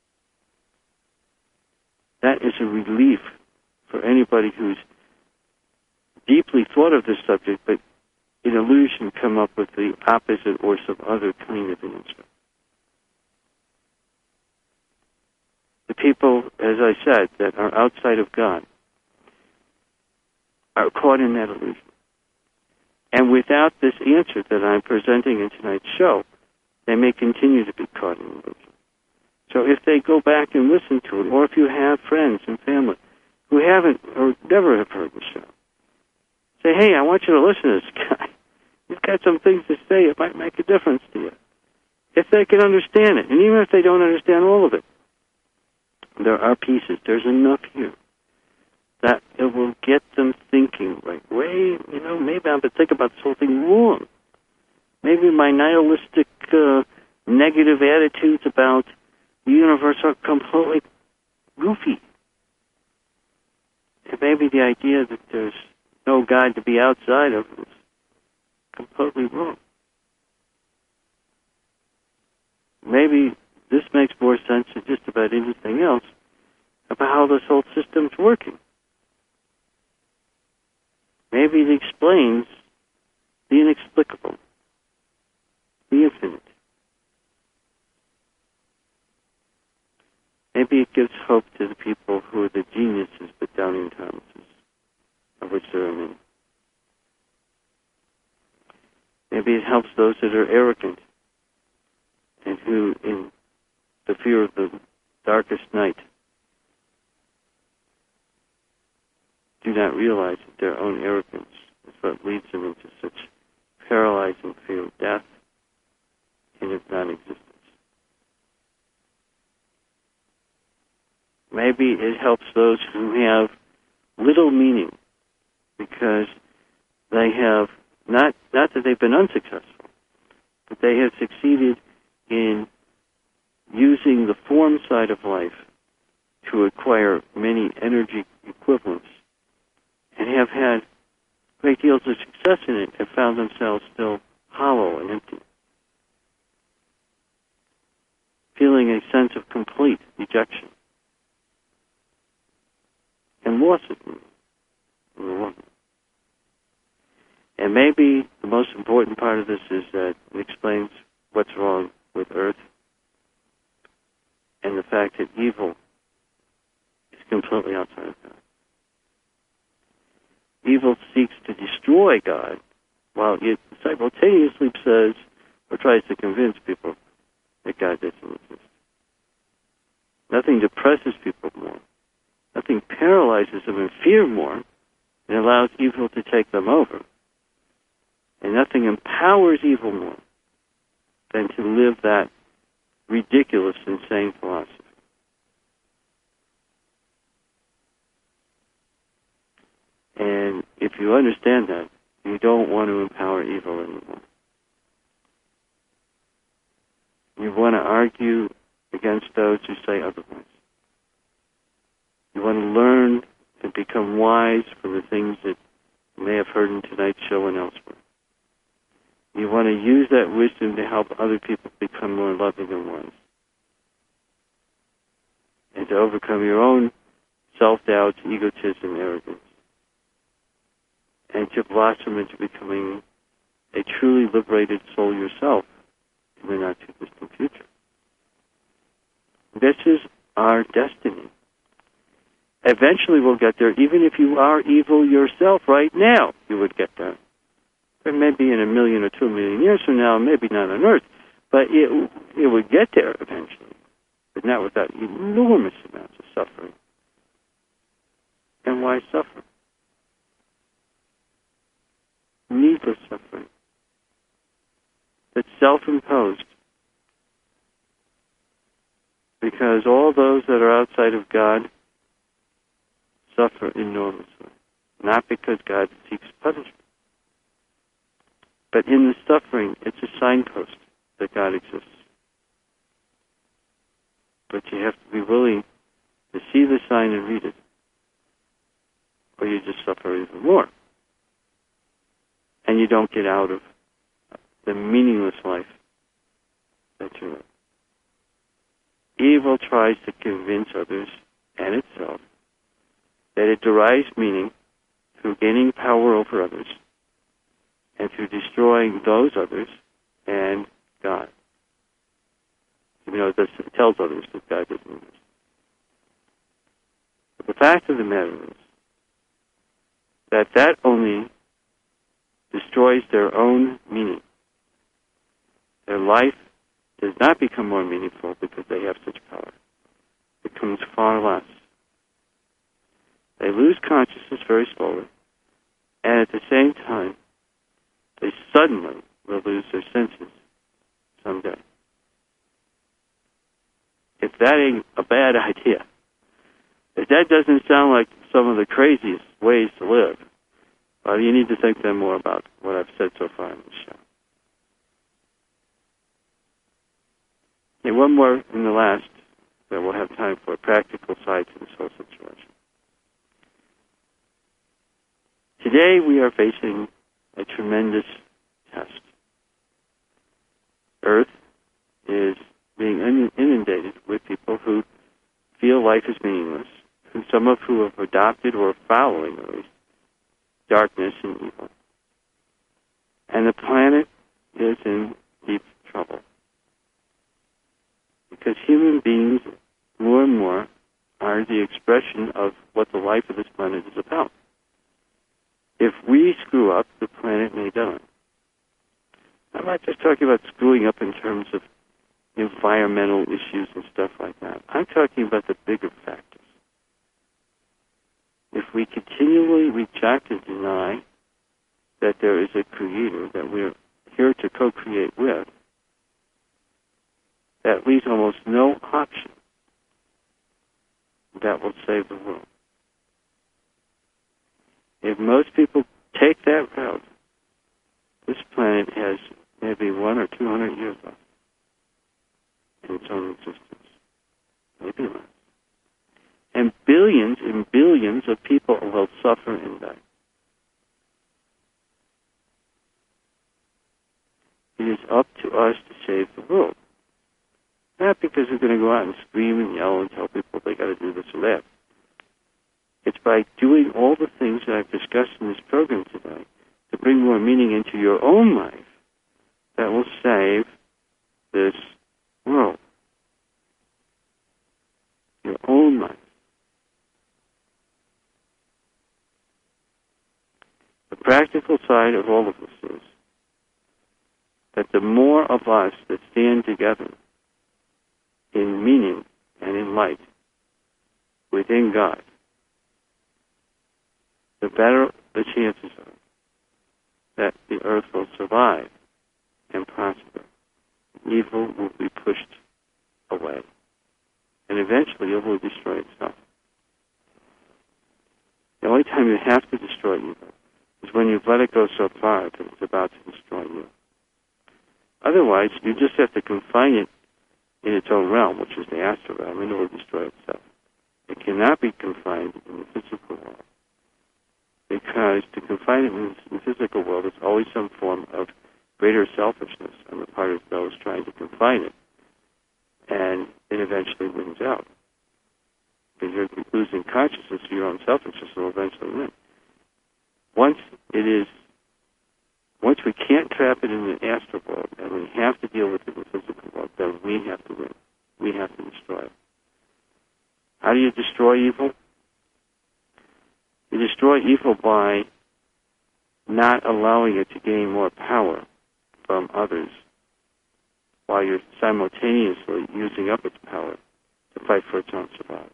That is a relief for anybody who's deeply thought of this subject, but in illusion come up with the opposite or some other kind of answer. The people, as I said, that are outside of God are caught in that illusion. And without this answer that I'm presenting in tonight's show, they may continue to be caught in illusion. So if they go back and listen to it, or if you have friends and family who haven't or never have heard the show, say, hey, I want you to listen to this guy. He's got some things to say. It might make a difference to you. If they can understand it, and even if they don't understand all of it, there are pieces. There's enough here that it will get them thinking, like, wait, you know, maybe I've been thinking about this whole thing wrong. Maybe my nihilistic, uh, negative attitudes about the universe are completely goofy. And maybe the idea that there's no God to be outside of is completely wrong. Maybe this makes more sense than just about anything else about how this whole system's working. Maybe it explains the inexplicable, the infinite. Maybe it gives hope to the people who are the geniuses but doubting Thomases, of which there are many. Maybe it helps those that are arrogant and who, in the fear of the darkest night, do not realize that their own arrogance is what leads them into such paralyzing fear of death and of non-existence. Maybe it helps those who have little meaning because they have, not, not that they've been unsuccessful, but they have succeeded in using the form side of life to acquire many energy equivalents and have had great deals of success in it have found themselves still hollow and empty, feeling a sense of complete dejection and loss of meaning in the world. And maybe the most important part of this is that it explains what's wrong with Earth and the fact that evil is completely outside of God. Evil seeks to destroy God, while it simultaneously says or tries to convince people that God doesn't exist. Nothing depresses people more. Nothing paralyzes them in fear more and allows evil to take them over. And nothing empowers evil more than to live that ridiculous, insane philosophy. And if you understand that, you don't want to empower evil anymore. You want to argue against those who say otherwise. You want to learn and become wise from the things that you may have heard in tonight's show and elsewhere. You want to use that wisdom to help other people become more loving and wise. And to overcome your own self-doubt, egotism, arrogance. And to blossom into becoming a truly liberated soul yourself in the not-too-distant future. This is our destiny. Eventually we'll get there, even if you are evil yourself right now, you would get there. But maybe in a million or two million years from now, maybe not on Earth, but it, it would get there eventually. But not without enormous amounts of suffering. And why suffer? Needless suffering. That's self-imposed. Because all those that are outside of God suffer enormously. Not because God seeks punishment. But in the suffering, it's a signpost that God exists. But you have to be willing to see the sign and read it, or you just suffer even more. And you don't get out of the meaningless life that you're in. Evil tries to convince others and itself that it derives meaning through gaining power over others and through destroying those others and God. Even though it tells others that God doesn't exist. But the fact of the matter is that that only destroys their own meaning. Their life does not become more meaningful because they have such power. It becomes far less. They lose consciousness very slowly, and at the same time, they suddenly will lose their senses someday. If that ain't a bad idea, if that doesn't sound like some of the craziest ways to live, well, you need to think then more about what I've said so far in the show. Okay, one more in the last that we'll have time for, practical side to this whole situation. Today we are facing a tremendous test. Earth is being inundated with people who feel life is meaningless, who some of who have adopted or are following at least darkness and evil. And the planet is in deep trouble. Because human beings, more and more, are the expression of what the life of this planet is about. If we screw up, the planet may die. I'm not just talking about screwing up in terms of environmental issues and stuff like that. I'm talking about the bigger factors. If we continually reject and deny that there is a creator that we're here to co-create with, that leaves almost no option that will save the world. If most people take that route, this planet has maybe one or two hundred years left in its own existence. Maybe less. And billions and billions of people will suffer and die. because we're going to go out and scream and yell and tell people they got to do this or that. It's by doing all the things that I've discussed in this program today to bring more meaning into your own life that will save this world. Your own life. The practical side of all of this is that the more of us that stand together in meaning and in light within God, the better the chances are that the earth will survive and prosper. Evil will be pushed away. And eventually it will destroy itself. The only time you have to destroy evil is when you've let it go so far that it's about to destroy you. Otherwise, you just have to confine it in its own realm, which is the astral realm, and it will destroy itself. It cannot be confined in the physical world. Because to confine it in the physical world is always some form of greater selfishness on the part of those trying to confine it. And it eventually wins out. Because you're losing consciousness of your own selfishness will eventually win. Once it is, once we can't trap it in the astral world, and we have to deal with it in the physical world, then we have to win. We have to destroy it. How do you destroy evil? You destroy evil by not allowing it to gain more power from others while you're simultaneously using up its power to fight for its own survival.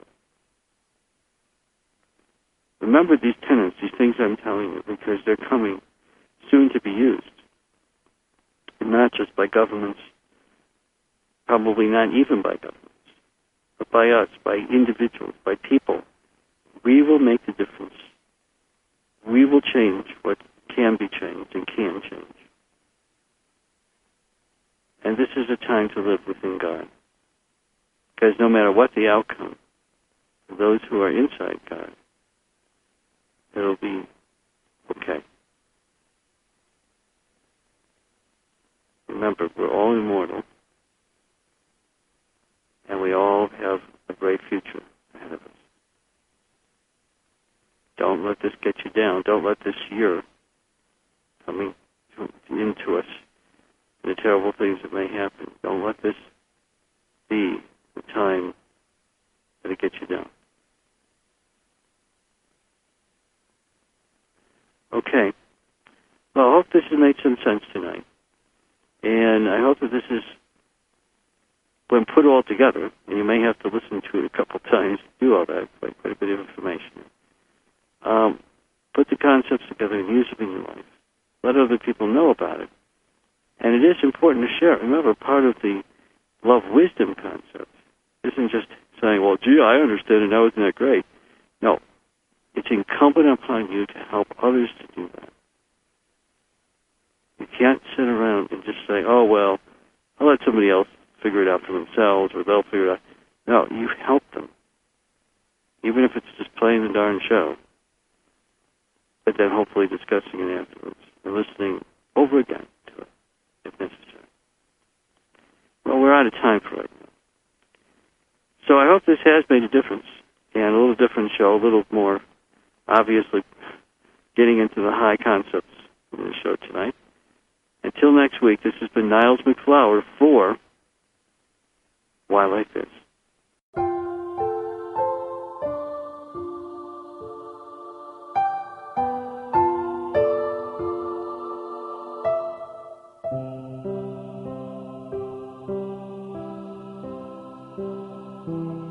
Remember these tenets, these things I'm telling you, because they're coming soon to be used. And not just by governments, probably not even by governments, but by us, by individuals, by people. We will make the difference. We will change what can be changed and can change. And this is a time to live within God. Because no matter what the outcome, for those who are inside God, it'll be okay. Remember, we're all immortal, and we all have a great future ahead of us. Don't let this get you down. Don't let this year coming to, into us and the terrible things that may happen. Don't let this be the time that it gets you down. Okay. Well, I hope this has made some sense tonight. And I hope that this is, when put all together, and you may have to listen to it a couple times to do all that, quite, quite a bit of information. Um, put the concepts together and use them in your life. Let other people know about it. And it is important to share it. Remember, part of the love-wisdom concept isn't just saying, well, gee, I understand it now, isn't that great? No. It's incumbent upon you to help others to do that. You can't sit around and just say, oh, well, I'll let somebody else figure it out for themselves, or they'll figure it out. No, you help them. Even if it's just playing the darn show. But then hopefully discussing it afterwards and listening over again to it, if necessary. Well, we're out of time for right now. So I hope this has made a difference, and a little different show, a little more, obviously, getting into the high concepts of the show tonight. Until next week, this has been Niles McFlower for Why Life Is. Thank you.